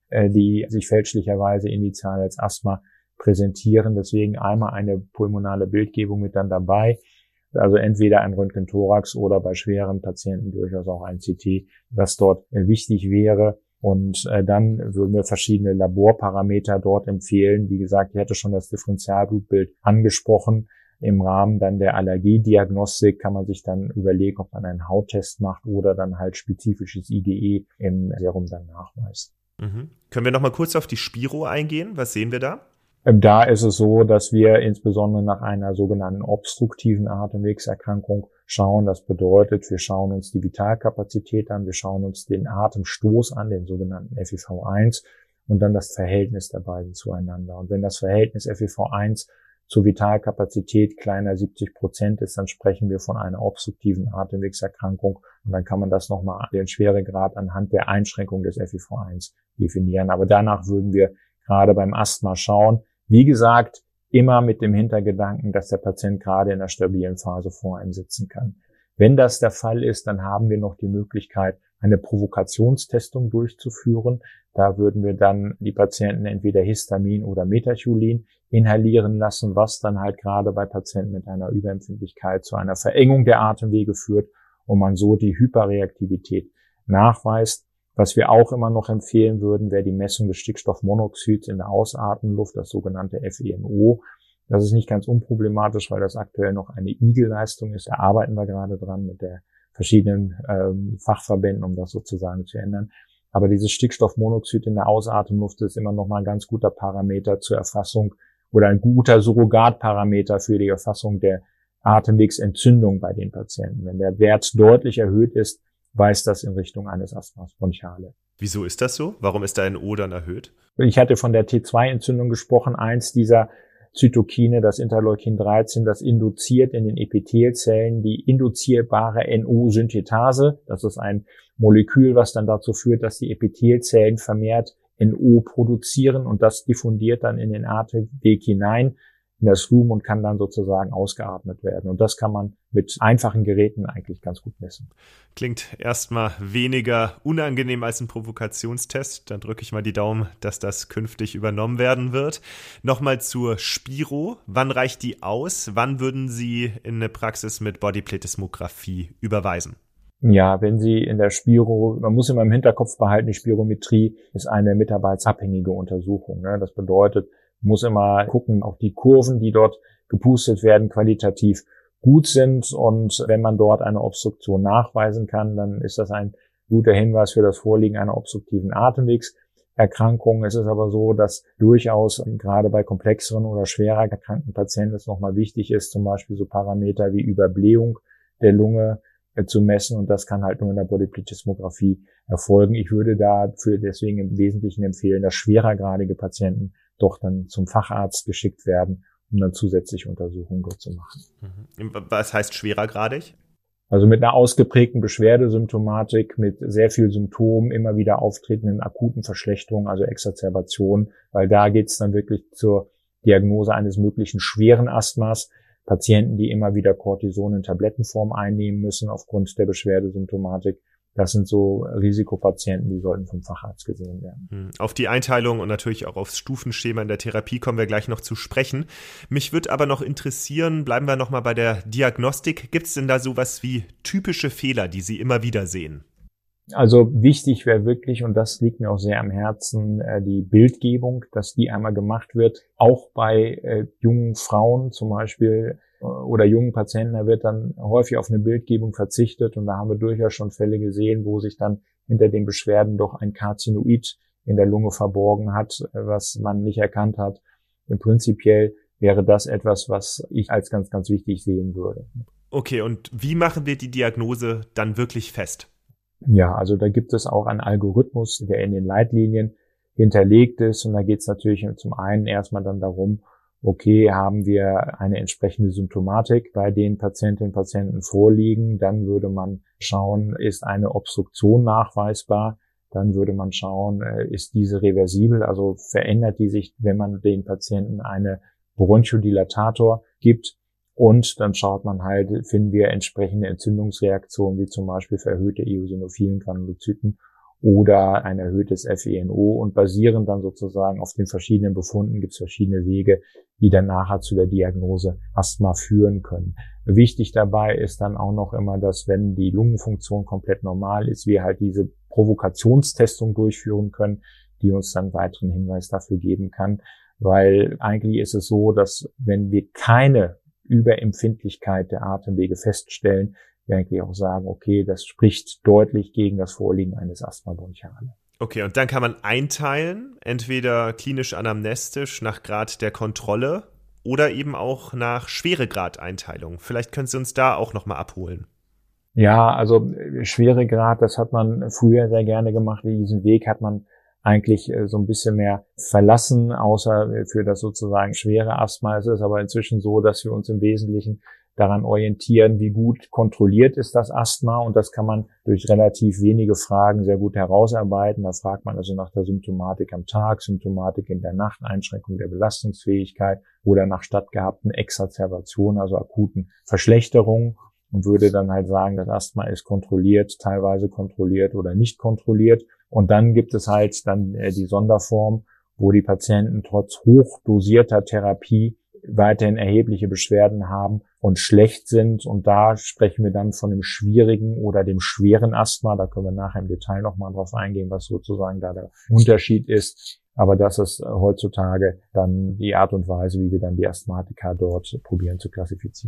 die sich fälschlicherweise initial als Asthma präsentieren. Deswegen einmal eine pulmonale Bildgebung mit dann dabei. Also entweder ein Röntgenthorax oder bei schweren Patienten durchaus auch ein C T, was dort wichtig wäre. Und dann würden wir verschiedene Laborparameter dort empfehlen. Wie gesagt, ich hatte schon das Differentialblutbild angesprochen. Im Rahmen dann der Allergiediagnostik kann man sich dann überlegen, ob man einen Hauttest macht oder dann halt spezifisches I G E im Serum dann nachweist. Mhm. Können wir noch mal kurz auf die Spiro eingehen? Was sehen wir da? Da ist es so, dass wir insbesondere nach einer sogenannten obstruktiven Atemwegserkrankung schauen. Das bedeutet, wir schauen uns die Vitalkapazität an, wir schauen uns den Atemstoß an, den sogenannten F E V eins und dann das Verhältnis der beiden zueinander. Und wenn das Verhältnis F E V eins zur Vitalkapazität kleiner siebzig Prozent ist, dann sprechen wir von einer obstruktiven Atemwegserkrankung und dann kann man das nochmal den Schweregrad anhand der Einschränkung des F E V eins definieren. Aber danach würden wir gerade beim Asthma schauen. Wie gesagt, immer mit dem Hintergedanken, dass der Patient gerade in einer stabilen Phase vor einem sitzen kann. Wenn das der Fall ist, dann haben wir noch die Möglichkeit, eine Provokationstestung durchzuführen. Da würden wir dann die Patienten entweder Histamin oder Metacholin inhalieren lassen, was dann halt gerade bei Patienten mit einer Überempfindlichkeit zu einer Verengung der Atemwege führt und man so die Hyperreaktivität nachweist. Was wir auch immer noch empfehlen würden, wäre die Messung des Stickstoffmonoxids in der Ausatemluft, das sogenannte F E N O. Das ist nicht ganz unproblematisch, weil das aktuell noch eine I G E-Leistung ist. Da arbeiten wir gerade dran mit der verschiedenen ähm, Fachverbänden, um das sozusagen zu ändern. Aber dieses Stickstoffmonoxid in der Ausatemluft ist immer noch mal ein ganz guter Parameter zur Erfassung oder ein guter Surrogatparameter für die Erfassung der Atemwegsentzündung bei den Patienten. Wenn der Wert deutlich erhöht ist, weist das in Richtung eines Asthmas bronchiale. Wieso ist das so? Warum ist da N O dann erhöht? Ich hatte von der T zwei Entzündung gesprochen. Eins dieser Zytokine, das Interleukin dreizehn, das induziert in den Epithelzellen die induzierbare N O-Synthetase. Das ist ein Molekül, was dann dazu führt, dass die Epithelzellen vermehrt N O produzieren und das diffundiert dann in den Atemweg hinein, in das Lumen und kann dann sozusagen ausgeatmet werden. Und das kann man mit einfachen Geräten eigentlich ganz gut messen. Klingt erstmal weniger unangenehm als ein Provokationstest. Dann drücke ich mal die Daumen, dass das künftig übernommen werden wird. Nochmal zur Spiro. Wann reicht die aus? Wann würden Sie in eine Praxis mit Bodyplethysmographie überweisen? Ja, wenn Sie in der Spiro, man muss immer im Hinterkopf behalten, die Spirometrie ist eine mitarbeitsabhängige Untersuchung. Das bedeutet, man muss immer gucken, auch die Kurven, die dort gepustet werden, qualitativ gut sind. Und wenn man dort eine Obstruktion nachweisen kann, dann ist das ein guter Hinweis für das Vorliegen einer obstruktiven Atemwegserkrankung. Es ist aber so, dass durchaus gerade bei komplexeren oder schwerer erkrankten Patienten es nochmal wichtig ist, zum Beispiel so Parameter wie Überblähung der Lunge zu messen, und das kann halt nur in der Bodyplethysmographie erfolgen. Ich würde dafür deswegen im Wesentlichen empfehlen, dass schwerergradige Patienten doch dann zum Facharzt geschickt werden, um dann zusätzliche Untersuchungen dort zu machen. Was heißt schwerergradig? Also mit einer ausgeprägten Beschwerdesymptomatik, mit sehr viel Symptomen, immer wieder auftretenden akuten Verschlechterungen, also Exacerbation, weil da geht's dann wirklich zur Diagnose eines möglichen schweren Asthmas. Patienten, die immer wieder Cortison in Tablettenform einnehmen müssen aufgrund der Beschwerdesymptomatik. Das sind so Risikopatienten, die sollten vom Facharzt gesehen werden. Auf die Einteilung und natürlich auch aufs Stufenschema in der Therapie kommen wir gleich noch zu sprechen. Mich würde aber noch interessieren, bleiben wir nochmal bei der Diagnostik. Gibt es denn da sowas wie typische Fehler, die Sie immer wieder sehen? Also wichtig wäre wirklich, und das liegt mir auch sehr am Herzen, die Bildgebung, dass die einmal gemacht wird. Auch bei äh, jungen Frauen zum Beispiel äh, oder jungen Patienten, da wird dann häufig auf eine Bildgebung verzichtet. Und da haben wir durchaus schon Fälle gesehen, wo sich dann hinter den Beschwerden doch ein Karzinoid in der Lunge verborgen hat, was man nicht erkannt hat. Und prinzipiell wäre das etwas, was ich als ganz, ganz wichtig sehen würde. Okay, und wie machen wir die Diagnose dann wirklich fest? Ja, also da gibt es auch einen Algorithmus, der in den Leitlinien hinterlegt ist. Und da geht es natürlich zum einen erstmal dann darum, okay, haben wir eine entsprechende Symptomatik bei den Patientinnen und Patienten vorliegen. Dann würde man schauen, ist eine Obstruktion nachweisbar. Dann würde man schauen, ist diese reversibel, also verändert die sich, wenn man den Patienten eine Bronchodilatator gibt. Und dann schaut man halt, finden wir entsprechende Entzündungsreaktionen, wie zum Beispiel vererhöhte eosinophilen Granulozyten oder ein erhöhtes F E N O, und basierend dann sozusagen auf den verschiedenen Befunden gibt es verschiedene Wege, die dann nachher zu der Diagnose Asthma führen können. Wichtig dabei ist dann auch noch immer, dass wenn die Lungenfunktion komplett normal ist, wir halt diese Provokationstestung durchführen können, die uns dann weiteren Hinweis dafür geben kann, weil eigentlich ist es so, dass wenn wir keine Überempfindlichkeit der Atemwege feststellen, wir eigentlich auch sagen, okay, das spricht deutlich gegen das Vorliegen eines Asthma bronchiale. Okay, und dann kann man einteilen, entweder klinisch anamnestisch nach Grad der Kontrolle oder eben auch nach Schweregrad-Einteilung. Vielleicht können Sie uns da auch nochmal abholen. Ja, also Schweregrad, das hat man früher sehr gerne gemacht. Diesen Weg hat man eigentlich so ein bisschen mehr verlassen, außer für das sozusagen schwere Asthma. Es ist aber inzwischen so, dass wir uns im Wesentlichen daran orientieren, wie gut kontrolliert ist das Asthma, und das kann man durch relativ wenige Fragen sehr gut herausarbeiten. Da fragt man also nach der Symptomatik am Tag, Symptomatik in der Nacht, Einschränkung der Belastungsfähigkeit oder nach stattgehabten Exacerbationen, also akuten Verschlechterungen, und würde dann halt sagen, das Asthma ist kontrolliert, teilweise kontrolliert oder nicht kontrolliert. Und dann gibt es halt dann die Sonderform, wo die Patienten trotz hochdosierter Therapie weiterhin erhebliche Beschwerden haben und schlecht sind. Und da sprechen wir dann von dem schwierigen oder dem schweren Asthma. Da können wir nachher im Detail nochmal drauf eingehen, was sozusagen da der Unterschied ist. Aber das ist heutzutage dann die Art und Weise, wie wir dann die Asthmatiker dort probieren zu klassifizieren.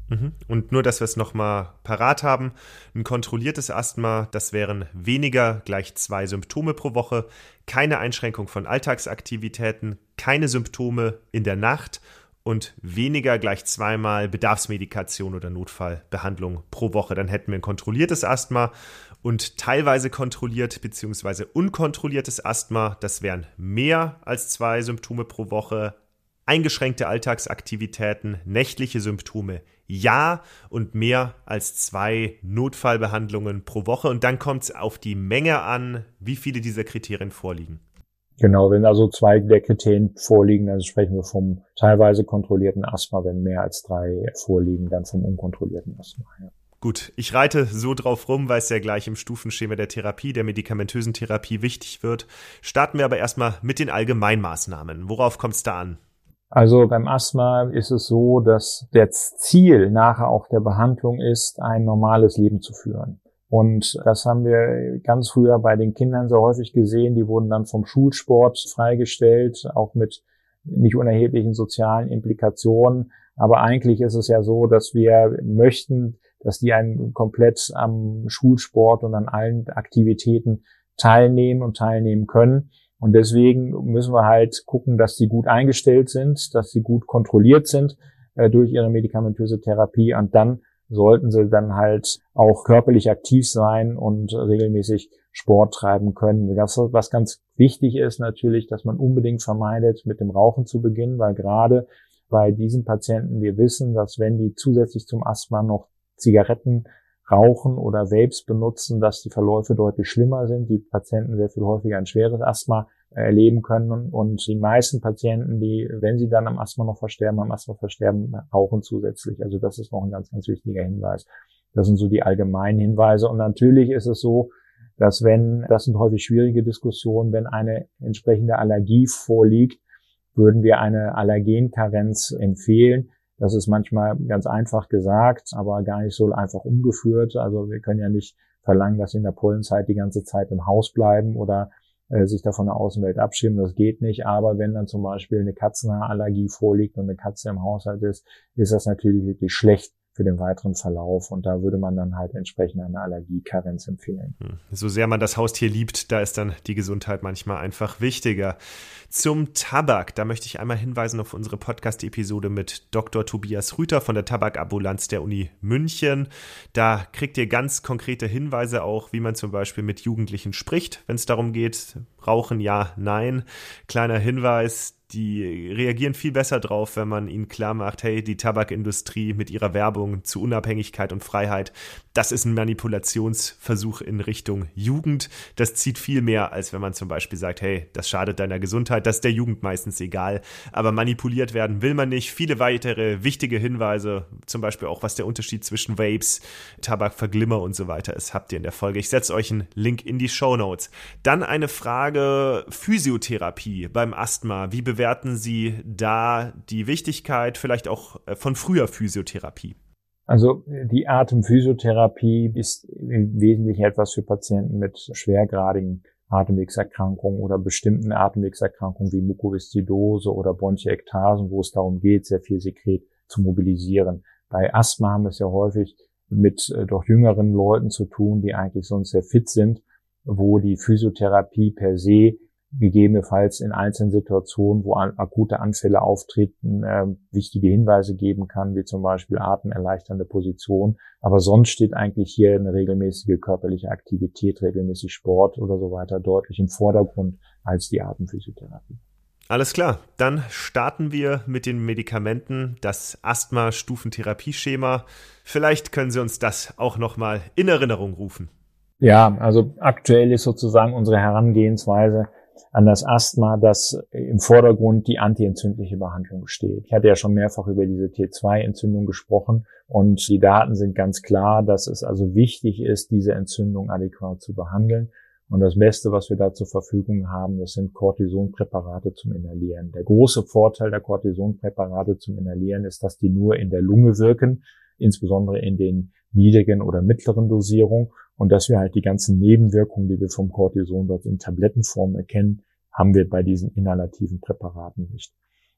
Und nur, dass wir es nochmal parat haben, ein kontrolliertes Asthma, das wären weniger gleich zwei Symptome pro Woche, keine Einschränkung von Alltagsaktivitäten, keine Symptome in der Nacht und weniger gleich zweimal Bedarfsmedikation oder Notfallbehandlung pro Woche. Dann hätten wir ein kontrolliertes Asthma und teilweise kontrolliert bzw. unkontrolliertes Asthma, das wären mehr als zwei Symptome pro Woche, eingeschränkte Alltagsaktivitäten, nächtliche Symptome, ja und mehr als zwei Notfallbehandlungen pro Woche. Und dann kommt es auf die Menge an, wie viele dieser Kriterien vorliegen. Genau, wenn also zwei der Kriterien vorliegen, dann sprechen wir vom teilweise kontrollierten Asthma. Wenn mehr als drei vorliegen, dann vom unkontrollierten Asthma. Ja. Gut, ich reite so drauf rum, weil es ja gleich im Stufenschema der Therapie, der medikamentösen Therapie wichtig wird. Starten wir aber erstmal mit den Allgemeinmaßnahmen. Worauf kommt es da an? Also beim Asthma ist es so, dass das Ziel nachher auch der Behandlung ist, ein normales Leben zu führen. Und das haben wir ganz früher bei den Kindern sehr häufig gesehen. Die wurden dann vom Schulsport freigestellt, auch mit nicht unerheblichen sozialen Implikationen. Aber eigentlich ist es ja so, dass wir möchten, dass die einen komplett am Schulsport und an allen Aktivitäten teilnehmen und teilnehmen können. Und deswegen müssen wir halt gucken, dass sie gut eingestellt sind, dass sie gut kontrolliert sind äh, durch ihre medikamentöse Therapie. Und dann sollten sie dann halt auch körperlich aktiv sein und regelmäßig Sport treiben können. Das, was ganz wichtig ist natürlich, dass man unbedingt vermeidet, mit dem Rauchen zu beginnen, weil gerade bei diesen Patienten wir wissen, dass wenn die zusätzlich zum Asthma noch Zigaretten rauchen oder Vapes benutzen, dass die Verläufe deutlich schlimmer sind, die Patienten sehr viel häufiger ein schweres Asthma erleben können und die meisten Patienten, die, wenn sie dann am Asthma noch versterben, am Asthma versterben, rauchen zusätzlich. Also das ist noch ein ganz, ganz wichtiger Hinweis. Das sind so die allgemeinen Hinweise und natürlich ist es so, dass wenn, das sind häufig schwierige Diskussionen, wenn eine entsprechende Allergie vorliegt, würden wir eine Allergenkarenz empfehlen. Das ist manchmal ganz einfach gesagt, aber gar nicht so einfach umgeführt. Also wir können ja nicht verlangen, dass sie in der Pollenzeit die ganze Zeit im Haus bleiben oder äh, sich da von der Außenwelt abschirmen. Das geht nicht. Aber wenn dann zum Beispiel eine Katzenhaarallergie vorliegt und eine Katze im Haushalt ist, ist das natürlich wirklich schlecht für den weiteren Verlauf. Und da würde man dann halt entsprechend eine Allergiekarenz empfehlen. So sehr man das Haustier liebt, da ist dann die Gesundheit manchmal einfach wichtiger. Zum Tabak, da möchte ich einmal hinweisen auf unsere Podcast-Episode mit Doktor Tobias Rüther von der Tabakambulanz der Uni München. Da kriegt ihr ganz konkrete Hinweise auch, wie man zum Beispiel mit Jugendlichen spricht, wenn es darum geht, Rauchen ja, nein. Kleiner Hinweis, die reagieren viel besser drauf, wenn man ihnen klar macht, hey, die Tabakindustrie mit ihrer Werbung zu Unabhängigkeit und Freiheit, das ist ein Manipulationsversuch in Richtung Jugend. Das zieht viel mehr, als wenn man zum Beispiel sagt, hey, das schadet deiner Gesundheit. Das ist der Jugend meistens egal. Aber manipuliert werden will man nicht. Viele weitere wichtige Hinweise, zum Beispiel auch, was der Unterschied zwischen Vapes, Tabakverglimmer und so weiter ist, habt ihr in der Folge. Ich setze euch einen Link in die Shownotes. Dann eine Frage, Physiotherapie beim Asthma. Wie bewerten Sie da die Wichtigkeit vielleicht auch von früher Physiotherapie? Also die Atemphysiotherapie ist im Wesentlichen etwas für Patienten mit schwergradigen Atemwegserkrankungen oder bestimmten Atemwegserkrankungen wie Mukoviszidose oder Bronchiektasen, wo es darum geht, sehr viel Sekret zu mobilisieren. Bei Asthma haben wir es ja häufig mit äh, doch jüngeren Leuten zu tun, die eigentlich sonst sehr fit sind, wo die Physiotherapie per se gegebenenfalls in einzelnen Situationen, wo an, akute Anfälle auftreten, äh, wichtige Hinweise geben kann, wie zum Beispiel atemerleichternde Position. Aber sonst steht eigentlich hier eine regelmäßige körperliche Aktivität, regelmäßig Sport oder so weiter deutlich im Vordergrund als die Atemphysiotherapie. Alles klar, dann starten wir mit den Medikamenten, das Asthma-Stufentherapieschema. Vielleicht können Sie uns das auch nochmal in Erinnerung rufen. Ja, also aktuell ist sozusagen unsere Herangehensweise an das Asthma, dass im Vordergrund die antientzündliche Behandlung steht. Ich hatte ja schon mehrfach über diese T zwei Entzündung gesprochen und die Daten sind ganz klar, dass es also wichtig ist, diese Entzündung adäquat zu behandeln. Und das Beste, was wir da zur Verfügung haben, das sind Cortisonpräparate zum Inhalieren. Der große Vorteil der Cortisonpräparate zum Inhalieren ist, dass die nur in der Lunge wirken, insbesondere in den niedrigen oder mittleren Dosierungen. Und dass wir halt die ganzen Nebenwirkungen, die wir vom Cortison dort in Tablettenform erkennen, haben wir bei diesen inhalativen Präparaten nicht.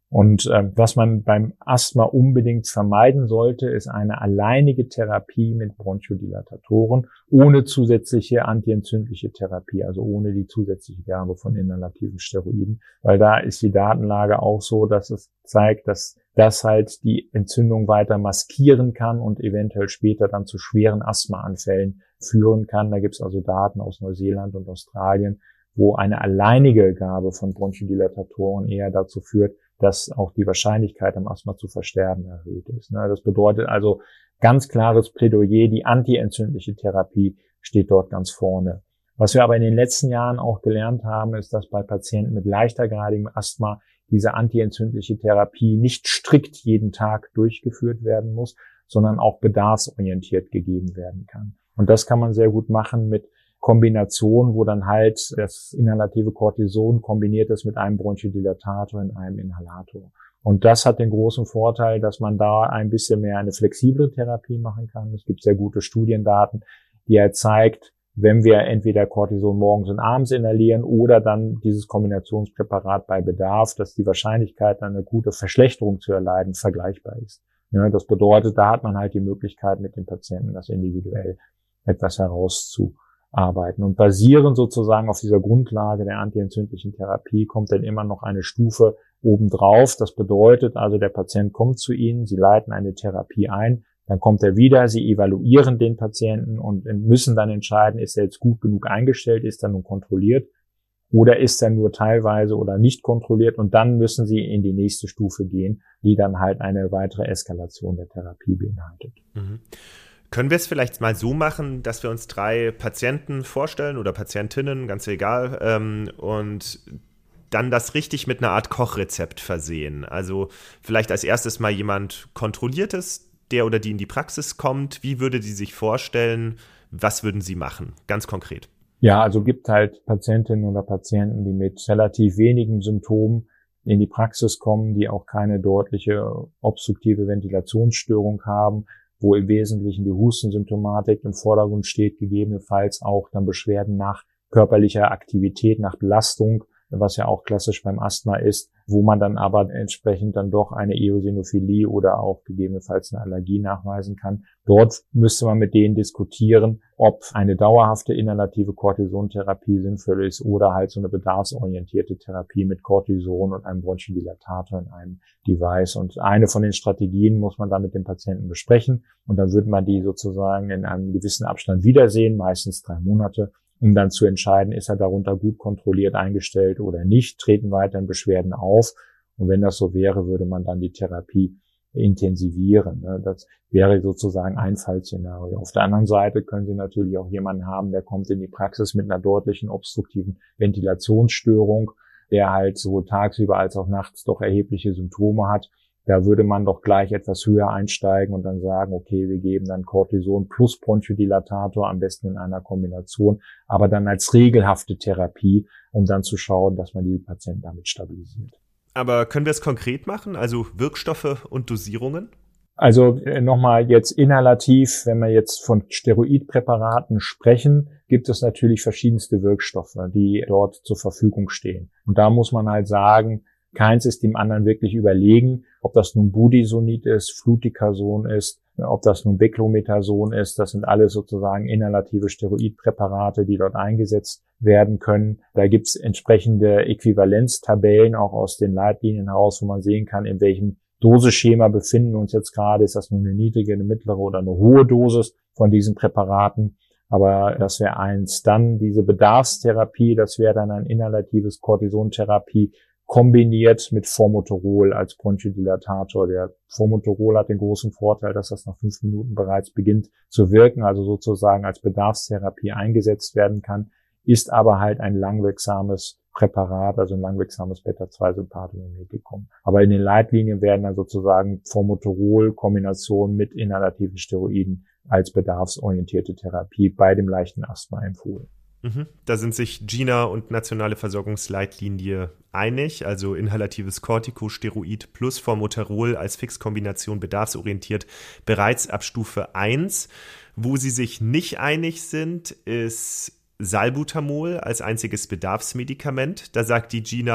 Und äh, was man beim Asthma unbedingt vermeiden sollte, ist eine alleinige Therapie mit Bronchodilatatoren ohne zusätzliche antientzündliche Therapie, also ohne die zusätzliche Gabe von inhalativen Steroiden, weil da ist die Datenlage auch so, dass es zeigt, dass das halt die Entzündung weiter maskieren kann und eventuell später dann zu schweren Asthmaanfällen führen kann. Da gibt es also Daten aus Neuseeland und Australien, wo eine alleinige Gabe von Bronchodilatatoren eher dazu führt, dass auch die Wahrscheinlichkeit, am Asthma zu versterben, erhöht ist. Das bedeutet also ganz klares Plädoyer, die antientzündliche Therapie steht dort ganz vorne. Was wir aber in den letzten Jahren auch gelernt haben, ist, dass bei Patienten mit leichtergradigem Asthma diese antientzündliche Therapie nicht strikt jeden Tag durchgeführt werden muss, sondern auch bedarfsorientiert gegeben werden kann. Und das kann man sehr gut machen mit Kombination, wo dann halt das inhalative Cortison kombiniert ist mit einem Bronchodilatator in einem Inhalator. Und das hat den großen Vorteil, dass man da ein bisschen mehr eine flexible Therapie machen kann. Es gibt sehr gute Studiendaten, die ja zeigt, wenn wir entweder Cortison morgens und abends inhalieren oder dann dieses Kombinationspräparat bei Bedarf, dass die Wahrscheinlichkeit, eine gute Verschlechterung zu erleiden, vergleichbar ist. Ja, das bedeutet, da hat man halt die Möglichkeit, mit dem Patienten das individuell etwas herauszuarbeiten. Arbeiten. Und basierend sozusagen auf dieser Grundlage der antientzündlichen Therapie kommt dann immer noch eine Stufe obendrauf. Das bedeutet also, der Patient kommt zu Ihnen, Sie leiten eine Therapie ein, dann kommt er wieder, Sie evaluieren den Patienten und müssen dann entscheiden, ist er jetzt gut genug eingestellt, ist er nun kontrolliert oder ist er nur teilweise oder nicht kontrolliert, und dann müssen Sie in die nächste Stufe gehen, die dann halt eine weitere Eskalation der Therapie beinhaltet. Mhm. Können wir es vielleicht mal so machen, dass wir uns drei Patienten vorstellen oder Patientinnen, ganz egal, ähm, und dann das richtig mit einer Art Kochrezept versehen? Also vielleicht als erstes mal jemand Kontrolliertes, der oder die in die Praxis kommt. Wie würde die sich vorstellen? Was würden Sie machen? Ganz konkret. Ja, also gibt halt Patientinnen oder Patienten, die mit relativ wenigen Symptomen in die Praxis kommen, die auch keine deutliche obstruktive Ventilationsstörung haben, wo im Wesentlichen die Hustensymptomatik im Vordergrund steht, gegebenenfalls auch dann Beschwerden nach körperlicher Aktivität, nach Belastung, was ja auch klassisch beim Asthma ist, wo man dann aber entsprechend dann doch eine Eosinophilie oder auch gegebenenfalls eine Allergie nachweisen kann. Dort müsste man mit denen diskutieren, ob eine dauerhafte inhalative Cortisontherapie sinnvoll ist oder halt so eine bedarfsorientierte Therapie mit Cortison und einem Bronchodilatator in einem Device. Und eine von den Strategien muss man dann mit dem Patienten besprechen, und dann würde man die sozusagen in einem gewissen Abstand wiedersehen, meistens drei Monate, um dann zu entscheiden, ist er darunter gut kontrolliert eingestellt oder nicht, treten weiterhin Beschwerden auf. Und wenn das so wäre, würde man dann die Therapie intensivieren. Das wäre sozusagen ein Fallszenario. Auf der anderen Seite können Sie natürlich auch jemanden haben, der kommt in die Praxis mit einer deutlichen obstruktiven Ventilationsstörung, der halt sowohl tagsüber als auch nachts doch erhebliche Symptome hat. Da würde man doch gleich etwas höher einsteigen und dann sagen, okay, wir geben dann Cortison plus Bronchodilatator, am besten in einer Kombination, aber dann als regelhafte Therapie, um dann zu schauen, dass man die Patienten damit stabilisiert. Aber können wir es konkret machen, also Wirkstoffe und Dosierungen? Also äh, nochmal jetzt inhalativ, wenn wir jetzt von Steroidpräparaten sprechen, gibt es natürlich verschiedenste Wirkstoffe, die dort zur Verfügung stehen. Und da muss man halt sagen, keins ist dem anderen wirklich überlegen, ob das nun Budesonid ist, Fluticasone ist, ob das nun Beclomethason ist. Das sind alles sozusagen inhalative Steroidpräparate, die dort eingesetzt werden können. Da gibt's entsprechende Äquivalenztabellen auch aus den Leitlinien heraus, wo man sehen kann, in welchem Doseschema befinden wir uns jetzt gerade. Ist das nun eine niedrige, eine mittlere oder eine hohe Dosis von diesen Präparaten? Aber das wäre eins. Dann diese Bedarfstherapie, das wäre dann ein inhalatives Cortisontherapie, kombiniert mit Formoterol als Bronchodilatator. Der Formoterol hat den großen Vorteil, dass das nach fünf Minuten bereits beginnt zu wirken, also sozusagen als Bedarfstherapie eingesetzt werden kann, ist aber halt ein langwirksames Präparat, also ein langwirksames Beta zwei Sympathomimetikum. Aber in den Leitlinien werden dann sozusagen Formoterol-Kombination mit inhalativen Steroiden als bedarfsorientierte Therapie bei dem leichten Asthma empfohlen. Mhm. Da sind sich GINA und Nationale Versorgungsleitlinie einig, also inhalatives Corticosteroid plus Formoterol als Fixkombination bedarfsorientiert bereits ab Stufe eins. Wo sie sich nicht einig sind, ist Salbutamol als einziges Bedarfsmedikament. Da sagt die GINA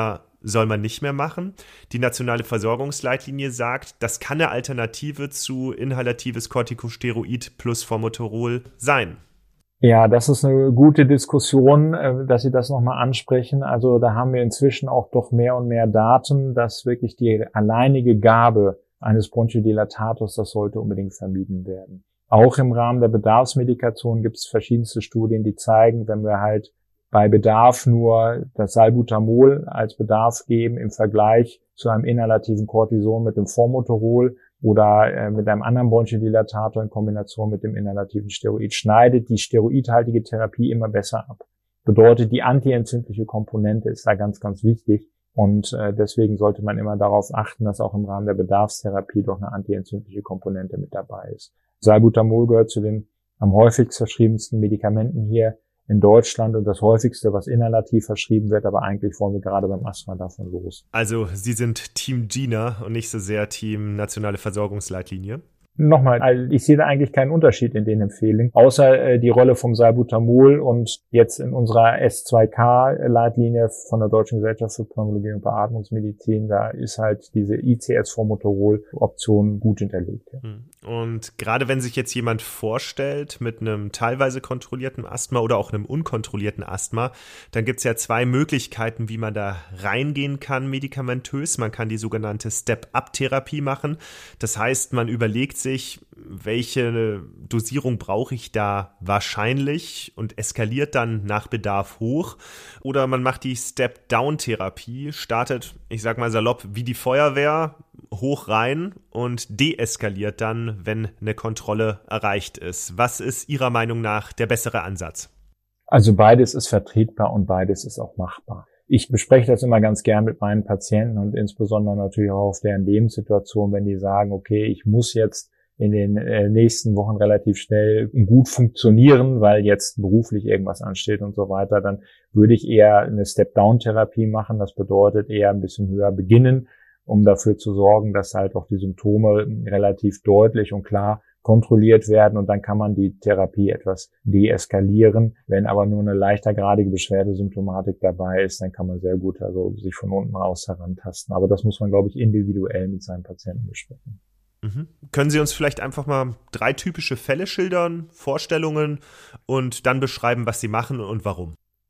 soll man nicht mehr machen. Die nationale Versorgungsleitlinie sagt, das kann eine Alternative zu inhalatives Corticosteroid plus Formoterol sein. Ja, das ist eine gute Diskussion, dass Sie das nochmal ansprechen. Also da haben wir inzwischen auch doch mehr und mehr Daten, dass wirklich die alleinige Gabe eines Bronchodilatators, das sollte unbedingt vermieden werden. Auch im Rahmen der Bedarfsmedikation gibt es verschiedenste Studien, die zeigen, wenn wir halt bei Bedarf nur das Salbutamol als Bedarf geben im Vergleich zu einem inhalativen Cortison mit dem Formoterol oder äh, mit einem anderen Bronchodilatator in Kombination mit dem inhalativen Steroid, schneidet die steroidhaltige Therapie immer besser ab. Bedeutet, die antientzündliche Komponente ist da ganz, ganz wichtig. Und äh, deswegen sollte man immer darauf achten, dass auch im Rahmen der Bedarfstherapie doch eine antientzündliche Komponente mit dabei ist. Salbutamol gehört zu den am häufigst verschriebensten Medikamenten hier in Deutschland und das häufigste, was inhalativ verschrieben wird, aber eigentlich wollen wir gerade beim Asthma davon los. Also Sie sind Team Gina und nicht so sehr Team Nationale Versorgungsleitlinie? Nochmal, ich sehe da eigentlich keinen Unterschied in den Empfehlungen, außer äh, die Rolle vom Salbutamol und jetzt in unserer S zwei K-Leitlinie von der Deutschen Gesellschaft für Pneumologie und Beatmungsmedizin, da ist halt diese I C S-Formoterol-Option gut hinterlegt. Ja. Und gerade wenn sich jetzt jemand vorstellt mit einem teilweise kontrollierten Asthma oder auch einem unkontrollierten Asthma, dann gibt es ja zwei Möglichkeiten, wie man da reingehen kann medikamentös. Man kann die sogenannte Step-Up-Therapie machen. Das heißt, man überlegt sich, welche Dosierung brauche ich da wahrscheinlich und eskaliert dann nach Bedarf hoch. Oder man macht die Step-Down-Therapie, startet, ich sag mal salopp, wie die Feuerwehr, hoch rein und deeskaliert dann, wenn eine Kontrolle erreicht ist. Was ist Ihrer Meinung nach der bessere Ansatz? Also beides ist vertretbar und beides ist auch machbar. Ich bespreche das immer ganz gern mit meinen Patienten und insbesondere natürlich auch auf deren Lebenssituation, wenn die sagen, okay, ich muss jetzt in den äh, nächsten Wochen relativ schnell gut funktionieren, weil jetzt beruflich irgendwas ansteht und so weiter, dann würde ich eher eine Step-Down-Therapie machen. Das bedeutet eher ein bisschen höher beginnen, um dafür zu sorgen, dass halt auch die Symptome relativ deutlich und klar kontrolliert werden und dann kann man die Therapie etwas deeskalieren. Wenn aber nur eine leichtergradige Beschwerdesymptomatik dabei ist, dann kann man sehr gut also sich von unten raus herantasten. Aber das muss man, glaube ich, individuell mit seinen Patienten besprechen. Mhm. Können Sie uns vielleicht einfach mal drei typische Fälle schildern, Vorstellungen und dann beschreiben, was Sie machen und warum?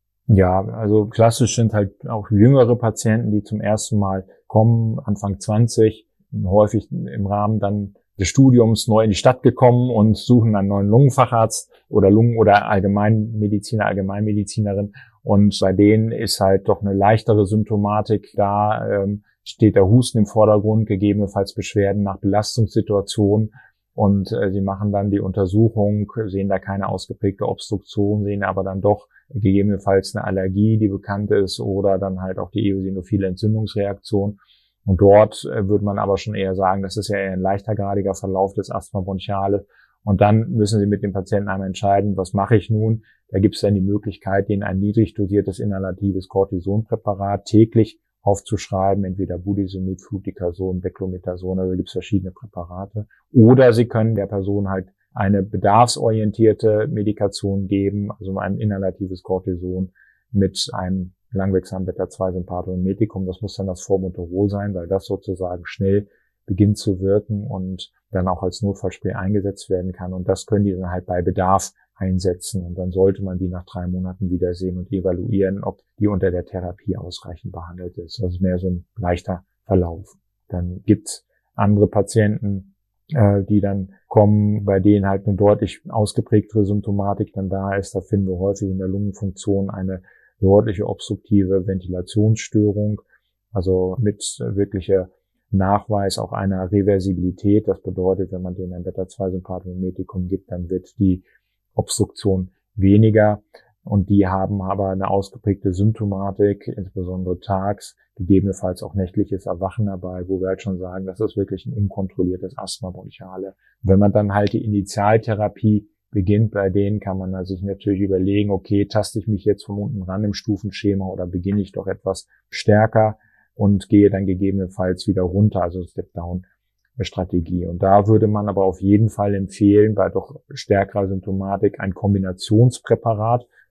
Ja, also klassisch sind halt auch jüngere Patienten, die zum ersten Mal kommen, Anfang zwanzig, häufig im Rahmen dann des Studiums neu in die Stadt gekommen und suchen einen neuen Lungenfacharzt oder Lungen- oder Allgemeinmediziner, Allgemeinmedizinerin. Und bei denen ist halt doch eine leichtere Symptomatik da, ähm, steht der Husten im Vordergrund, gegebenenfalls Beschwerden nach Belastungssituationen. Und äh, sie machen dann die Untersuchung, sehen da keine ausgeprägte Obstruktion, sehen aber dann doch gegebenenfalls eine Allergie, die bekannt ist, oder dann halt auch die eosinophile Entzündungsreaktion. Und dort äh, würde man aber schon eher sagen, das ist ja eher ein leichtergradiger Verlauf des Asthma bronchiale. Und dann müssen Sie mit dem Patienten einmal entscheiden, was mache ich nun? Da gibt es dann die Möglichkeit, denen ein niedrig dosiertes inhalatives Cortisonpräparat täglich aufzuschreiben, entweder Budesonid, Fluticasone, Beclomethason, also gibt es verschiedene Präparate. Oder Sie können der Person halt eine bedarfsorientierte Medikation geben, also ein inhalatives Cortison mit einem langwirksamen Beta zwei Sympathikum Metikum. Das muss dann das Formoterol sein, weil das sozusagen schnell beginnt zu wirken und dann auch als Notfallspray eingesetzt werden kann. Und das können die dann halt bei Bedarf einsetzen. Und dann sollte man die nach drei Monaten wiedersehen und evaluieren, ob die unter der Therapie ausreichend behandelt ist. Das ist mehr so ein leichter Verlauf. Dann gibt's andere Patienten, äh, die dann kommen, bei denen halt eine deutlich ausgeprägtere Symptomatik dann da ist. Da finden wir häufig in der Lungenfunktion eine deutliche obstruktive Ventilationsstörung, also mit wirklicher Nachweis auch einer Reversibilität. Das bedeutet, wenn man denen ein Beta zwei Sympathikum Metikum gibt, dann wird die Obstruktion weniger und die haben aber eine ausgeprägte Symptomatik, insbesondere tags, gegebenenfalls auch nächtliches Erwachen dabei, wo wir halt schon sagen, das ist wirklich ein unkontrolliertes Asthma bronchiale. Wenn man dann halt die Initialtherapie beginnt, bei denen kann man sich natürlich überlegen, okay, taste ich mich jetzt von unten ran im Stufenschema oder beginne ich doch etwas stärker und gehe dann gegebenenfalls wieder runter, also Step-Down-Strategie. Und da würde man aber auf jeden Fall empfehlen, bei doch stärkerer Symptomatik ein Kombinationspräparat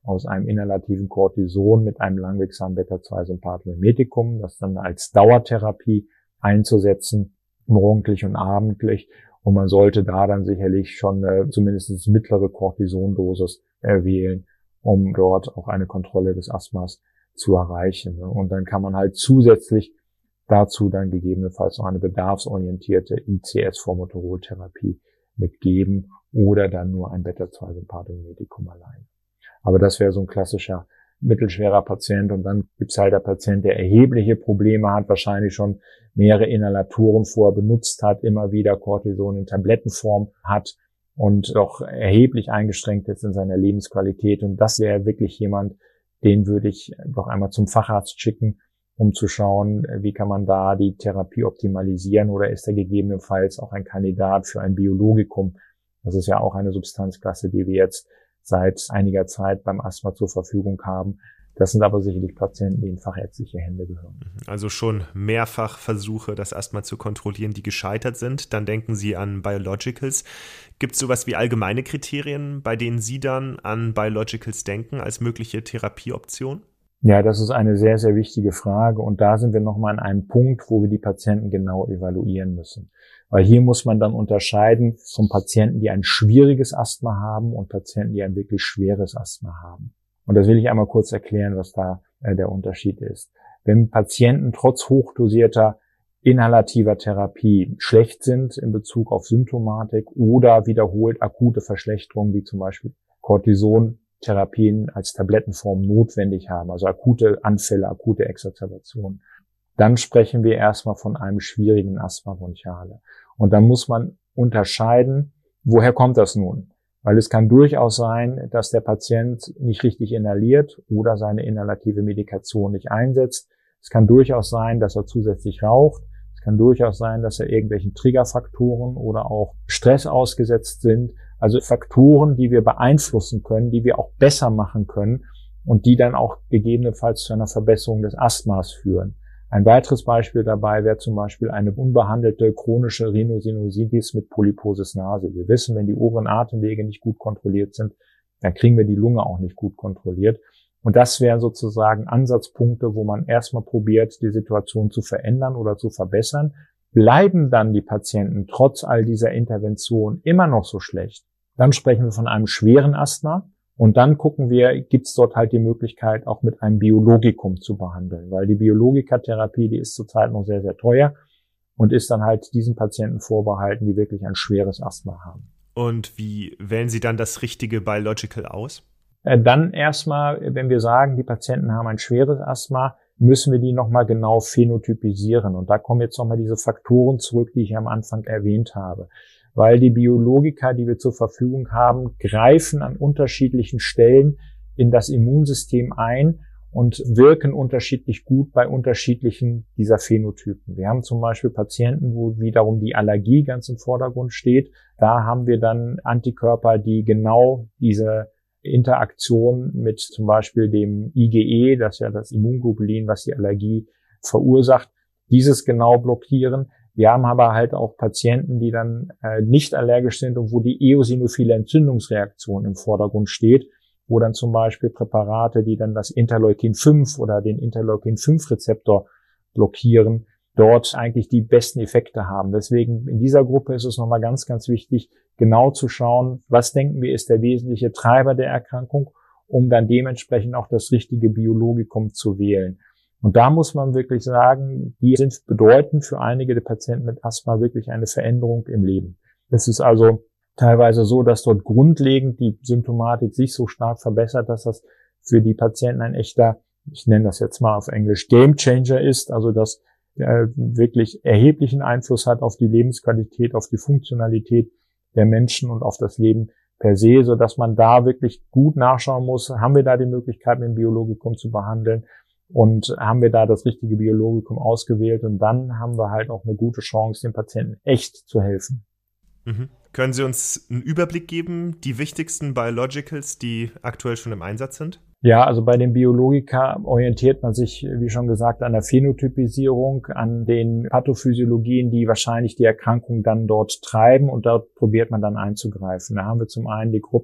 aus einem inhalativen Cortison mit einem langwirksamen Beta zwei Sympathomimetikum, das dann als Dauertherapie einzusetzen, morgendlich und abendlich. Und man sollte da dann sicherlich schon äh, zumindest mittlere Cortisondosis äh, wählen, um dort auch eine Kontrolle des Asthmas zu erreichen. Und dann kann man halt zusätzlich dazu dann gegebenenfalls noch eine bedarfsorientierte I C S-Formoterol-Therapie mitgeben oder dann nur ein Beta zwei Sympathomimetikum allein. Aber das wäre so ein klassischer mittelschwerer Patient. Und dann gibt's halt der Patient, der erhebliche Probleme hat, wahrscheinlich schon mehrere Inhalatoren vorher benutzt hat, immer wieder Cortison in Tablettenform hat und doch erheblich eingeschränkt ist in seiner Lebensqualität. Und das wäre wirklich jemand, den würde ich doch einmal zum Facharzt schicken, um zu schauen, wie kann man da die Therapie optimalisieren, oder ist er gegebenenfalls auch ein Kandidat für ein Biologikum. Das ist ja auch eine Substanzklasse, die wir jetzt seit einiger Zeit beim Asthma zur Verfügung haben. Das sind aber sicherlich Patienten, die in fachärztliche Hände gehören. Also schon mehrfach Versuche, das Asthma zu kontrollieren, die gescheitert sind. Dann denken Sie an Biologicals. Gibt es sowas wie allgemeine Kriterien, bei denen Sie dann an Biologicals denken als mögliche Therapieoption? Ja, das ist eine sehr, sehr wichtige Frage. Und da sind wir nochmal an einem Punkt, wo wir die Patienten genau evaluieren müssen. Weil hier muss man dann unterscheiden von Patienten, die ein schwieriges Asthma haben, und Patienten, die ein wirklich schweres Asthma haben. Und das will ich einmal kurz erklären, was da äh, der Unterschied ist. Wenn Patienten trotz hochdosierter inhalativer Therapie schlecht sind in Bezug auf Symptomatik oder wiederholt akute Verschlechterungen, wie zum Beispiel Cortisontherapien als Tablettenform notwendig haben, also akute Anfälle, akute Exacerbationen, dann sprechen wir erstmal von einem schwierigen Asthma bronchiale. Und dann muss man unterscheiden, woher kommt das nun? Weil es kann durchaus sein, dass der Patient nicht richtig inhaliert oder seine inhalative Medikation nicht einsetzt. Es kann durchaus sein, dass er zusätzlich raucht. Es kann durchaus sein, dass er irgendwelchen Triggerfaktoren oder auch Stress ausgesetzt sind. Also Faktoren, die wir beeinflussen können, die wir auch besser machen können und die dann auch gegebenenfalls zu einer Verbesserung des Asthmas führen. Ein weiteres Beispiel dabei wäre zum Beispiel eine unbehandelte chronische Rhinosinusitis mit Polyposis nasal. Wir wissen, wenn die oberen Atemwege nicht gut kontrolliert sind, dann kriegen wir die Lunge auch nicht gut kontrolliert. Und das wären sozusagen Ansatzpunkte, wo man erstmal probiert, die Situation zu verändern oder zu verbessern. Bleiben dann die Patienten trotz all dieser Intervention immer noch so schlecht, dann sprechen wir von einem schweren Asthma. Und dann gucken wir, gibt es dort halt die Möglichkeit, auch mit einem Biologikum zu behandeln, weil die Biologikatherapie, die ist zurzeit noch sehr, sehr teuer und ist dann halt diesen Patienten vorbehalten, die wirklich ein schweres Asthma haben. Und wie wählen Sie dann das richtige Biological aus? Äh, dann erstmal, wenn wir sagen, die Patienten haben ein schweres Asthma, müssen wir die nochmal genau phänotypisieren. Und da kommen jetzt nochmal diese Faktoren zurück, die ich am Anfang erwähnt habe. Weil die Biologika, die wir zur Verfügung haben, greifen an unterschiedlichen Stellen in das Immunsystem ein und wirken unterschiedlich gut bei unterschiedlichen dieser Phänotypen. Wir haben zum Beispiel Patienten, wo wiederum die Allergie ganz im Vordergrund steht. Da haben wir dann Antikörper, die genau diese Interaktion mit zum Beispiel dem I G E, das ist ja das Immunglobulin, was die Allergie verursacht, dieses genau blockieren. Wir haben aber halt auch Patienten, die dann äh, nicht allergisch sind und wo die eosinophile Entzündungsreaktion im Vordergrund steht, wo dann zum Beispiel Präparate, die dann das Interleukin fünf oder den Interleukin fünf Rezeptor blockieren, dort eigentlich die besten Effekte haben. Deswegen in dieser Gruppe ist es nochmal ganz, ganz wichtig, genau zu schauen, was denken wir ist der wesentliche Treiber der Erkrankung, um dann dementsprechend auch das richtige Biologikum zu wählen. Und da muss man wirklich sagen, die sind bedeutend für einige der Patienten mit Asthma wirklich eine Veränderung im Leben. Es ist also teilweise so, dass dort grundlegend die Symptomatik sich so stark verbessert, dass das für die Patienten ein echter, ich nenne das jetzt mal auf Englisch, Game Changer ist, also dass äh, wirklich erheblichen Einfluss hat auf die Lebensqualität, auf die Funktionalität der Menschen und auf das Leben per se, so dass man da wirklich gut nachschauen muss, haben wir da die Möglichkeit, mit dem Biologikum zu behandeln? Und haben wir da das richtige Biologikum ausgewählt, und dann haben wir halt auch eine gute Chance, dem Patienten echt zu helfen. Mhm. Können Sie uns einen Überblick geben, die wichtigsten Biologicals, die aktuell schon im Einsatz sind? Ja, also bei den Biologika orientiert man sich, wie schon gesagt, an der Phänotypisierung, an den Pathophysiologien, die wahrscheinlich die Erkrankung dann dort treiben, und dort probiert man dann einzugreifen. Da haben wir zum einen die Gruppe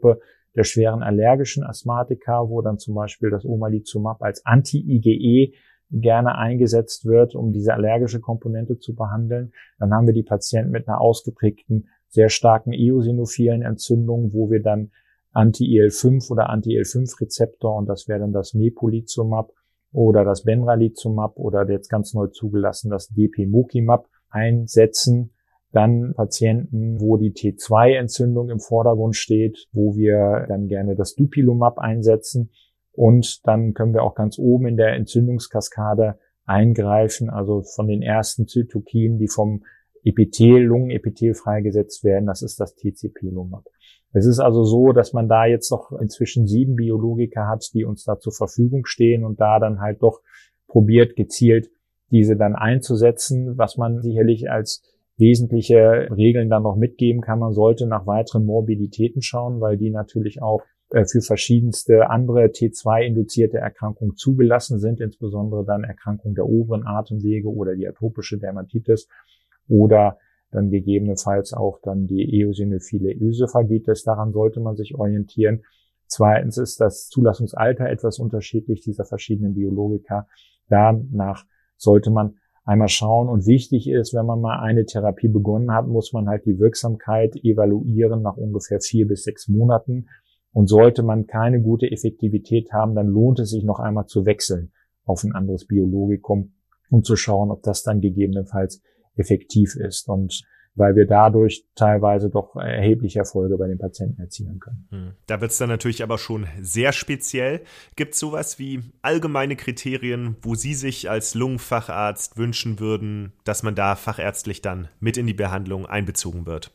der schweren allergischen Asthmatika, wo dann zum Beispiel das Omalizumab als Anti-I G E gerne eingesetzt wird, um diese allergische Komponente zu behandeln. Dann haben wir die Patienten mit einer ausgeprägten, sehr starken eosinophilen Entzündung, wo wir dann Anti-I L fünf oder Anti-I L fünf Rezeptor, und das wäre dann das Mepolizumab oder das Benralizumab oder jetzt ganz neu zugelassen das Depemokimab einsetzen. Dann Patienten, wo die T zwei Entzündung im Vordergrund steht, wo wir dann gerne das Dupilumab einsetzen. Und dann können wir auch ganz oben in der Entzündungskaskade eingreifen, also von den ersten Zytokinen, die vom Epithel, Lungenepithel freigesetzt werden, das ist das T C P-Lumab. Es ist also so, dass man da jetzt noch inzwischen sieben Biologika hat, die uns da zur Verfügung stehen und da dann halt doch probiert, gezielt diese dann einzusetzen. Was man sicherlich als wesentliche Regeln dann noch mitgeben kann, man sollte nach weiteren Morbiditäten schauen, weil die natürlich auch für verschiedenste andere T zwei induzierte Erkrankungen zugelassen sind, insbesondere dann Erkrankungen der oberen Atemwege oder die atopische Dermatitis oder dann gegebenenfalls auch dann die eosinophile Ösophagitis. Daran sollte man sich orientieren. Zweitens ist das Zulassungsalter etwas unterschiedlich dieser verschiedenen Biologika. Danach sollte man einmal schauen. Und wichtig ist, wenn man mal eine Therapie begonnen hat, muss man halt die Wirksamkeit evaluieren nach ungefähr vier bis sechs Monaten. Und sollte man keine gute Effektivität haben, dann lohnt es sich noch einmal zu wechseln auf ein anderes Biologikum, um zu schauen, ob das dann gegebenenfalls effektiv ist. Und weil wir dadurch teilweise doch erhebliche Erfolge bei den Patienten erzielen können. Da wird es dann natürlich aber schon sehr speziell. Gibt es sowas wie allgemeine Kriterien, wo Sie sich als Lungenfacharzt wünschen würden, dass man da fachärztlich dann mit in die Behandlung einbezogen wird?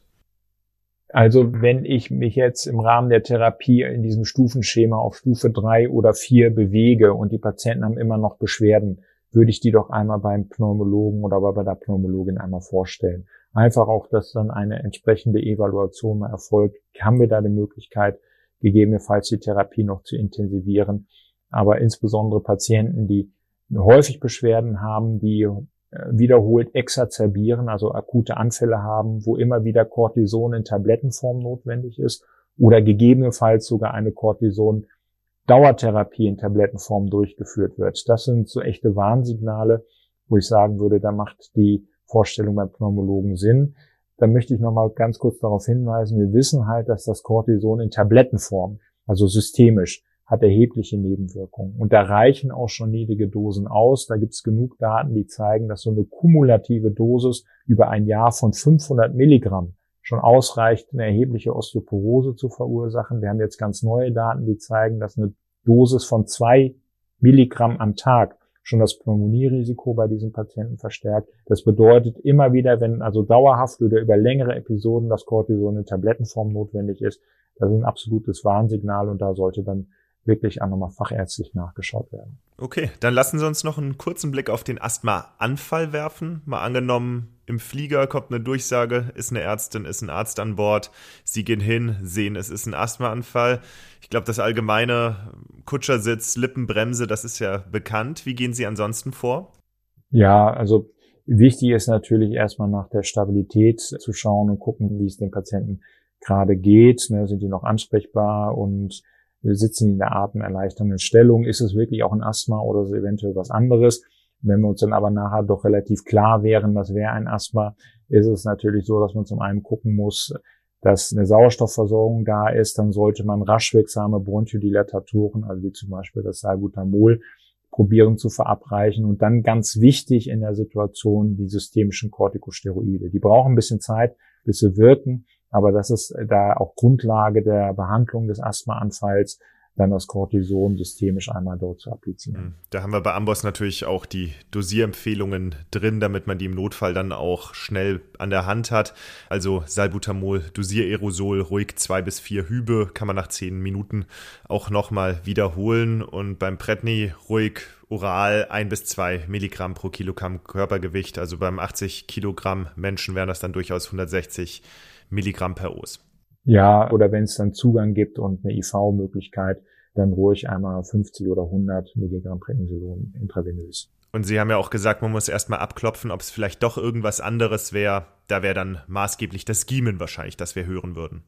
Also wenn ich mich jetzt im Rahmen der Therapie in diesem Stufenschema auf Stufe drei oder vier bewege und die Patienten haben immer noch Beschwerden, würde ich die doch einmal beim Pneumologen oder bei der Pneumologin einmal vorstellen. Einfach auch, dass dann eine entsprechende Evaluation mal erfolgt. Haben wir da die Möglichkeit, gegebenenfalls die Therapie noch zu intensivieren? Aber insbesondere Patienten, die häufig Beschwerden haben, die wiederholt exazerbieren, also akute Anfälle haben, wo immer wieder Cortison in Tablettenform notwendig ist oder gegebenenfalls sogar eine Cortison-Dauertherapie in Tablettenform durchgeführt wird. Das sind so echte Warnsignale, wo ich sagen würde, da macht die Vorstellung beim Pneumologen Sinn. Da möchte ich nochmal ganz kurz darauf hinweisen, wir wissen halt, dass das Cortison in Tablettenform, also systemisch, hat erhebliche Nebenwirkungen. Und da reichen auch schon niedrige Dosen aus. Da gibt es genug Daten, die zeigen, dass so eine kumulative Dosis über ein Jahr von fünfhundert Milligramm schon ausreicht, eine erhebliche Osteoporose zu verursachen. Wir haben jetzt ganz neue Daten, die zeigen, dass eine Dosis von zwei Milligramm am Tag schon das Pneumonierisiko bei diesen Patienten verstärkt. Das bedeutet immer wieder, wenn also dauerhaft oder über längere Episoden das Cortison in Tablettenform notwendig ist, das ist ein absolutes Warnsignal und da sollte dann wirklich auch nochmal fachärztlich nachgeschaut werden. Okay, dann lassen Sie uns noch einen kurzen Blick auf den Asthma-Anfall werfen. Mal angenommen, im Flieger kommt eine Durchsage, ist eine Ärztin, ist ein Arzt an Bord. Sie gehen hin, sehen, es ist ein Asthmaanfall. Ich glaube, das allgemeine Kutschersitz, Lippenbremse, das ist ja bekannt. Wie gehen Sie ansonsten vor? Ja, also wichtig ist natürlich erstmal nach der Stabilität zu schauen und gucken, wie es dem Patienten gerade geht. Ne, sind die noch ansprechbar und sitzen in der atemerleichternden Stellung? Ist es wirklich auch ein Asthma oder ist es eventuell was anderes? Wenn wir uns dann aber nachher doch relativ klar wären, das wäre ein Asthma, ist es natürlich so, dass man zum einen gucken muss, dass eine Sauerstoffversorgung da ist. Dann sollte man rasch wirksame Bronchodilatatoren, also wie zum Beispiel das Salbutamol, probieren zu verabreichen. Und dann ganz wichtig in der Situation die systemischen Corticosteroide. Die brauchen ein bisschen Zeit, bis sie wirken. Aber das ist da auch Grundlage der Behandlung des Asthmaanfalls, dann das Cortison systemisch einmal dort zu applizieren. Da haben wir bei Amboss natürlich auch die Dosierempfehlungen drin, damit man die im Notfall dann auch schnell an der Hand hat. Also Salbutamol, Dosiererosol, ruhig zwei bis vier Hübe, kann man nach zehn Minuten auch nochmal wiederholen. Und beim Pretni ruhig oral ein bis zwei Milligramm pro Kilogramm Körpergewicht. Also beim achtzig Kilogramm Menschen wären das dann durchaus hundertsechzig Milligramm per Os. Ja, oder wenn es dann Zugang gibt und eine I V-Möglichkeit, dann ruhig einmal fünfzig oder hundert Milligramm Prednisolon intravenös. Und Sie haben ja auch gesagt, man muss erstmal abklopfen, ob es vielleicht doch irgendwas anderes wäre. Da wäre dann maßgeblich das Giemen wahrscheinlich, das wir hören würden.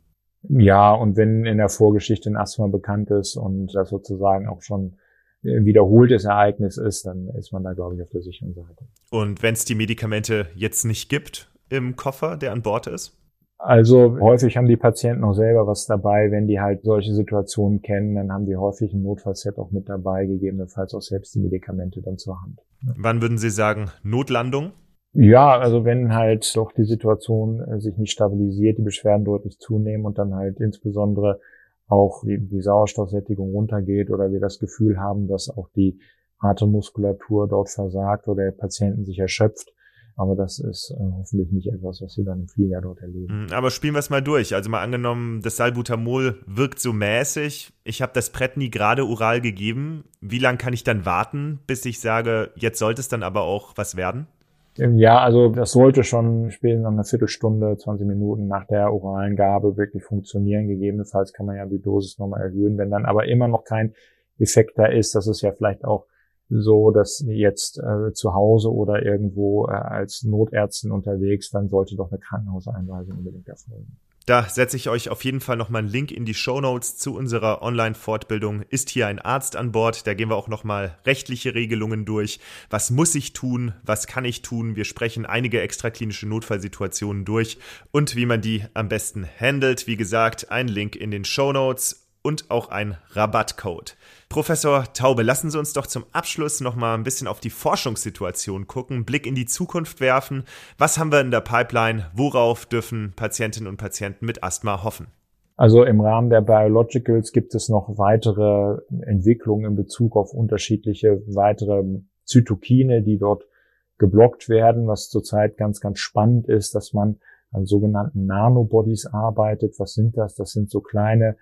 Ja, und wenn in der Vorgeschichte ein Asthma bekannt ist und das sozusagen auch schon ein wiederholtes Ereignis ist, dann ist man da, glaube ich, auf der sicheren Seite. Und wenn es die Medikamente jetzt nicht gibt im Koffer, der an Bord ist? Also häufig haben die Patienten auch selber was dabei, wenn die halt solche Situationen kennen, dann haben die häufig ein Notfallset auch mit dabei, gegebenenfalls auch selbst die Medikamente dann zur Hand. Wann würden Sie sagen, Notlandung? Ja, also wenn halt doch die Situation äh, sich nicht stabilisiert, die Beschwerden deutlich zunehmen und dann halt insbesondere auch die, die Sauerstoffsättigung runtergeht oder wir das Gefühl haben, dass auch die Atemmuskulatur dort versagt oder der Patienten sich erschöpft. Aber das ist äh, hoffentlich nicht etwas, was Sie dann im Flieger dort erleben. Aber spielen wir es mal durch. Also mal angenommen, das Salbutamol wirkt so mäßig. Ich habe das Predni gerade oral gegeben. Wie lange kann ich dann warten, bis ich sage, jetzt sollte es dann aber auch was werden? Ja, also das sollte schon spätestens nach einer Viertelstunde, zwanzig Minuten nach der oralen Gabe wirklich funktionieren. Gegebenenfalls kann man ja die Dosis nochmal erhöhen. Wenn dann aber immer noch kein Effekt da ist, das ist ja vielleicht auch so, dass jetzt äh, zu Hause oder irgendwo äh, als Notärztin unterwegs, dann sollte doch eine Krankenhauseinweisung unbedingt erfolgen. Da setze ich euch auf jeden Fall nochmal einen Link in die Shownotes zu unserer Online-Fortbildung. Ist hier ein Arzt an Bord? Da gehen wir auch nochmal rechtliche Regelungen durch. Was muss ich tun? Was kann ich tun? Wir sprechen einige extraklinische Notfallsituationen durch und wie man die am besten handelt. Wie gesagt, ein Link in den Shownotes und auch ein Rabattcode. Professor Taube, lassen Sie uns doch zum Abschluss noch mal ein bisschen auf die Forschungssituation gucken, Blick in die Zukunft werfen. Was haben wir in der Pipeline? Worauf dürfen Patientinnen und Patienten mit Asthma hoffen? Also im Rahmen der Biologicals gibt es noch weitere Entwicklungen in Bezug auf unterschiedliche weitere Zytokine, die dort geblockt werden, was zurzeit ganz, ganz spannend ist, dass man an sogenannten Nanobodies arbeitet. Was sind das? Das sind so kleine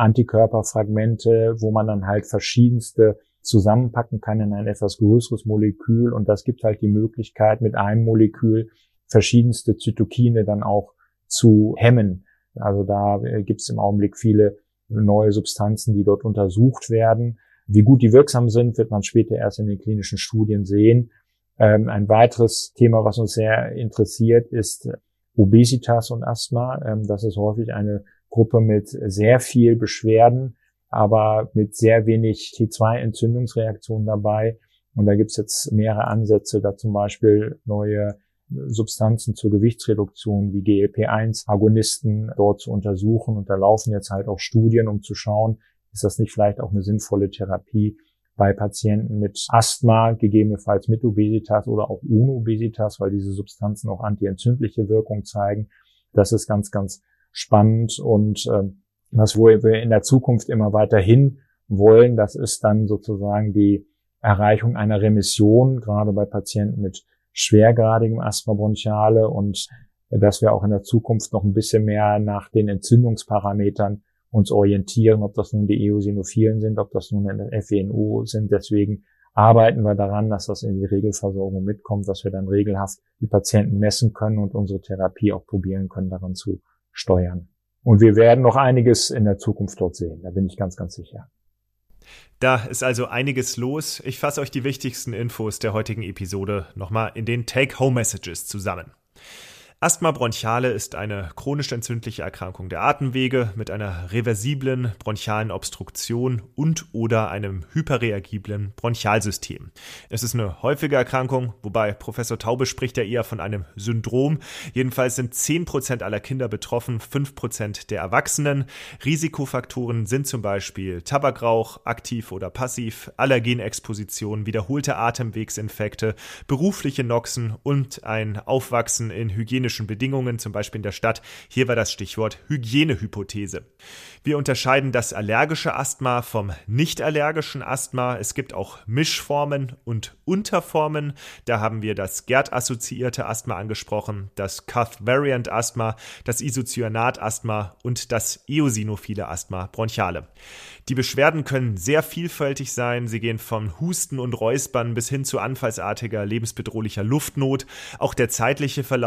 Antikörperfragmente, wo man dann halt verschiedenste zusammenpacken kann in ein etwas größeres Molekül und das gibt halt die Möglichkeit, mit einem Molekül verschiedenste Zytokine dann auch zu hemmen. Also da gibt es im Augenblick viele neue Substanzen, die dort untersucht werden. Wie gut die wirksam sind, wird man später erst in den klinischen Studien sehen. Ähm, ein weiteres Thema, was uns sehr interessiert, ist Obesitas und Asthma. Ähm, das ist häufig eine Gruppe mit sehr viel Beschwerden, aber mit sehr wenig T zwei Entzündungsreaktionen dabei. Und da gibt's jetzt mehrere Ansätze, da zum Beispiel neue Substanzen zur Gewichtsreduktion wie G L P eins Agonisten dort zu untersuchen. Und da laufen jetzt halt auch Studien, um zu schauen, ist das nicht vielleicht auch eine sinnvolle Therapie bei Patienten mit Asthma, gegebenenfalls mit Obesitas oder auch ohne Obesitas, weil diese Substanzen auch antientzündliche Wirkung zeigen. Das ist ganz, ganz spannend und äh, was wir in der Zukunft immer weiterhin wollen, das ist dann sozusagen die Erreichung einer Remission, gerade bei Patienten mit schwergradigem Asthma bronchiale und äh, dass wir auch in der Zukunft noch ein bisschen mehr nach den Entzündungsparametern uns orientieren, ob das nun die Eosinophilen sind, ob das nun F E N O sind. Deswegen arbeiten wir daran, dass das in die Regelversorgung mitkommt, dass wir dann regelhaft die Patienten messen können und unsere Therapie auch probieren können, daran zu steuern. Und wir werden noch einiges in der Zukunft dort sehen, da bin ich ganz, ganz sicher. Da ist also einiges los. Ich fasse euch die wichtigsten Infos der heutigen Episode nochmal in den Take-Home-Messages zusammen. Asthma bronchiale ist eine chronisch entzündliche Erkrankung der Atemwege mit einer reversiblen bronchialen Obstruktion und oder einem hyperreagiblen Bronchialsystem. Es ist eine häufige Erkrankung, wobei Professor Taube spricht ja eher von einem Syndrom. Jedenfalls sind zehn Prozent aller Kinder betroffen, fünf Prozent der Erwachsenen. Risikofaktoren sind zum Beispiel Tabakrauch, aktiv oder passiv, Allergenexposition, wiederholte Atemwegsinfekte, berufliche Noxen und ein Aufwachsen in hygienischen Bedingungen, zum Beispiel in der Stadt. Hier war das Stichwort Hygienehypothese. Wir unterscheiden das allergische Asthma vom nicht-allergischen Asthma. Es gibt auch Mischformen und Unterformen. Da haben wir das G E R D-assoziierte Asthma angesprochen, das Cuth-Variant-Asthma, das Isocyanat-Asthma und das eosinophile Asthma bronchiale. Die Beschwerden können sehr vielfältig sein. Sie gehen von Husten und Räuspern bis hin zu anfallsartiger, lebensbedrohlicher Luftnot. Auch der zeitliche Verlauf ist sehr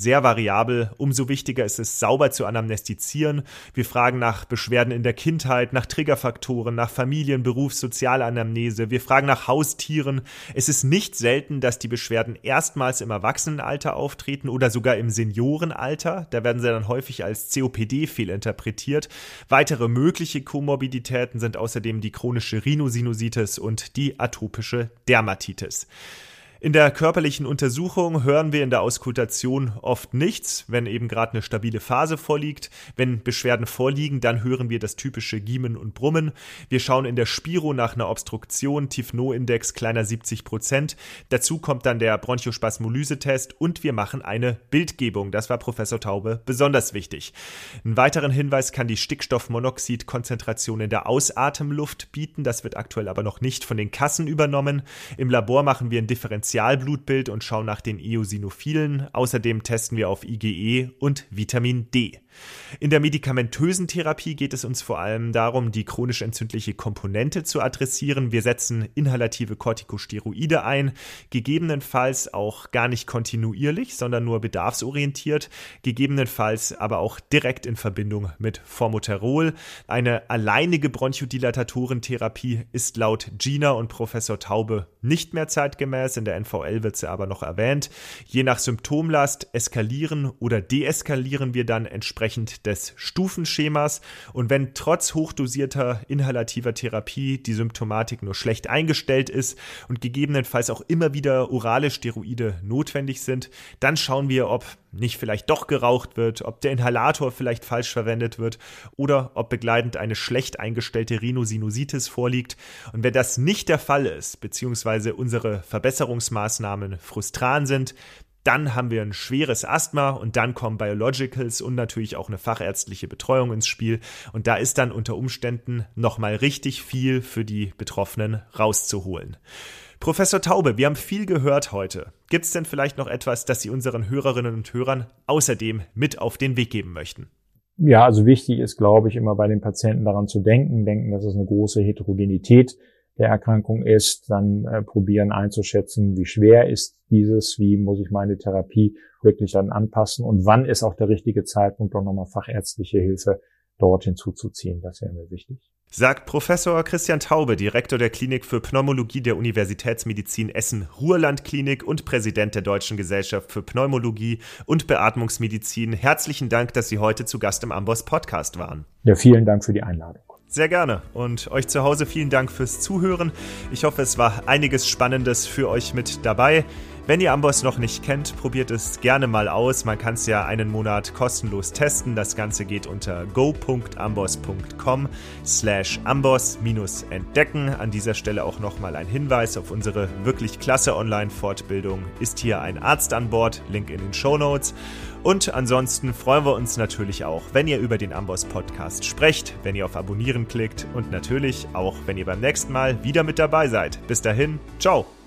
sehr variabel. Umso wichtiger ist es, sauber zu anamnestizieren. Wir fragen nach Beschwerden in der Kindheit, nach Triggerfaktoren, nach Familien-, Berufs-, Sozialanamnese. Wir fragen nach Haustieren. Es ist nicht selten, dass die Beschwerden erstmals im Erwachsenenalter auftreten oder sogar im Seniorenalter. Da werden sie dann häufig als C O P D fehlinterpretiert. Weitere mögliche Komorbiditäten sind außerdem die chronische Rhinosinusitis und die atopische Dermatitis. In der körperlichen Untersuchung hören wir in der Auskultation oft nichts, wenn eben gerade eine stabile Phase vorliegt. Wenn Beschwerden vorliegen, dann hören wir das typische Giemen und Brummen. Wir schauen in der Spiro nach einer Obstruktion, Tifno-Index kleiner siebzig Prozent. Dazu kommt dann der Bronchospasmolyse-Test und wir machen eine Bildgebung. Das war Professor Taube besonders wichtig. Einen weiteren Hinweis kann die Stickstoffmonoxid-Konzentration in der Ausatemluft bieten. Das wird aktuell aber noch nicht von den Kassen übernommen. Im Labor machen wir ein Differenzial Spezialblutbild und schauen nach den Eosinophilen. Außerdem testen wir auf I G E und Vitamin D. In der medikamentösen Therapie geht es uns vor allem darum, die chronisch entzündliche Komponente zu adressieren. Wir setzen inhalative Corticosteroide ein, gegebenenfalls auch gar nicht kontinuierlich, sondern nur bedarfsorientiert, gegebenenfalls aber auch direkt in Verbindung mit Formoterol. Eine alleinige Bronchodilatatoren-Therapie ist laut Gina und Professor Taube nicht mehr zeitgemäß. In der N V L wird sie aber noch erwähnt. Je nach Symptomlast eskalieren oder deeskalieren wir dann entsprechend des Stufenschemas. Und wenn trotz hochdosierter inhalativer Therapie die Symptomatik nur schlecht eingestellt ist und gegebenenfalls auch immer wieder orale Steroide notwendig sind, dann schauen wir, ob nicht vielleicht doch geraucht wird, ob der Inhalator vielleicht falsch verwendet wird oder ob begleitend eine schlecht eingestellte Rhinosinusitis vorliegt. Und wenn das nicht der Fall ist, beziehungsweise unsere Verbesserungsmaßnahmen frustran sind, dann haben wir ein schweres Asthma und dann kommen Biologicals und natürlich auch eine fachärztliche Betreuung ins Spiel. Und da ist dann unter Umständen nochmal richtig viel für die Betroffenen rauszuholen. Professor Taube, wir haben viel gehört heute. Gibt es denn vielleicht noch etwas, das Sie unseren Hörerinnen und Hörern außerdem mit auf den Weg geben möchten? Ja, also wichtig ist, glaube ich, immer bei den Patienten daran zu denken, denken, dass es eine große Heterogenität der Erkrankung ist, dann äh, probieren einzuschätzen, wie schwer ist dieses, wie muss ich meine Therapie wirklich dann anpassen und wann ist auch der richtige Zeitpunkt, auch nochmal fachärztliche Hilfe dort hinzuzuziehen. Das wäre mir wichtig. Sagt Professor Christian Taube, Direktor der Klinik für Pneumologie der Universitätsmedizin Essen-Ruhrland-Klinik und Präsident der Deutschen Gesellschaft für Pneumologie und Beatmungsmedizin. Herzlichen Dank, dass Sie heute zu Gast im Amboss Podcast waren. Ja, vielen Dank für die Einladung. Sehr gerne. Und euch zu Hause vielen Dank fürs Zuhören. Ich hoffe, es war einiges Spannendes für euch mit dabei. Wenn ihr Amboss noch nicht kennt, probiert es gerne mal aus. Man kann es ja einen Monat kostenlos testen. Das Ganze geht unter go punkt amboss punkt com slash amboss entdecken. An dieser Stelle auch nochmal ein Hinweis auf unsere wirklich klasse Online-Fortbildung. Ist hier ein Arzt an Bord? Link in den Shownotes. Und ansonsten freuen wir uns natürlich auch, wenn ihr über den Amboss Podcast sprecht, wenn ihr auf Abonnieren klickt und natürlich auch, wenn ihr beim nächsten Mal wieder mit dabei seid. Bis dahin, ciao!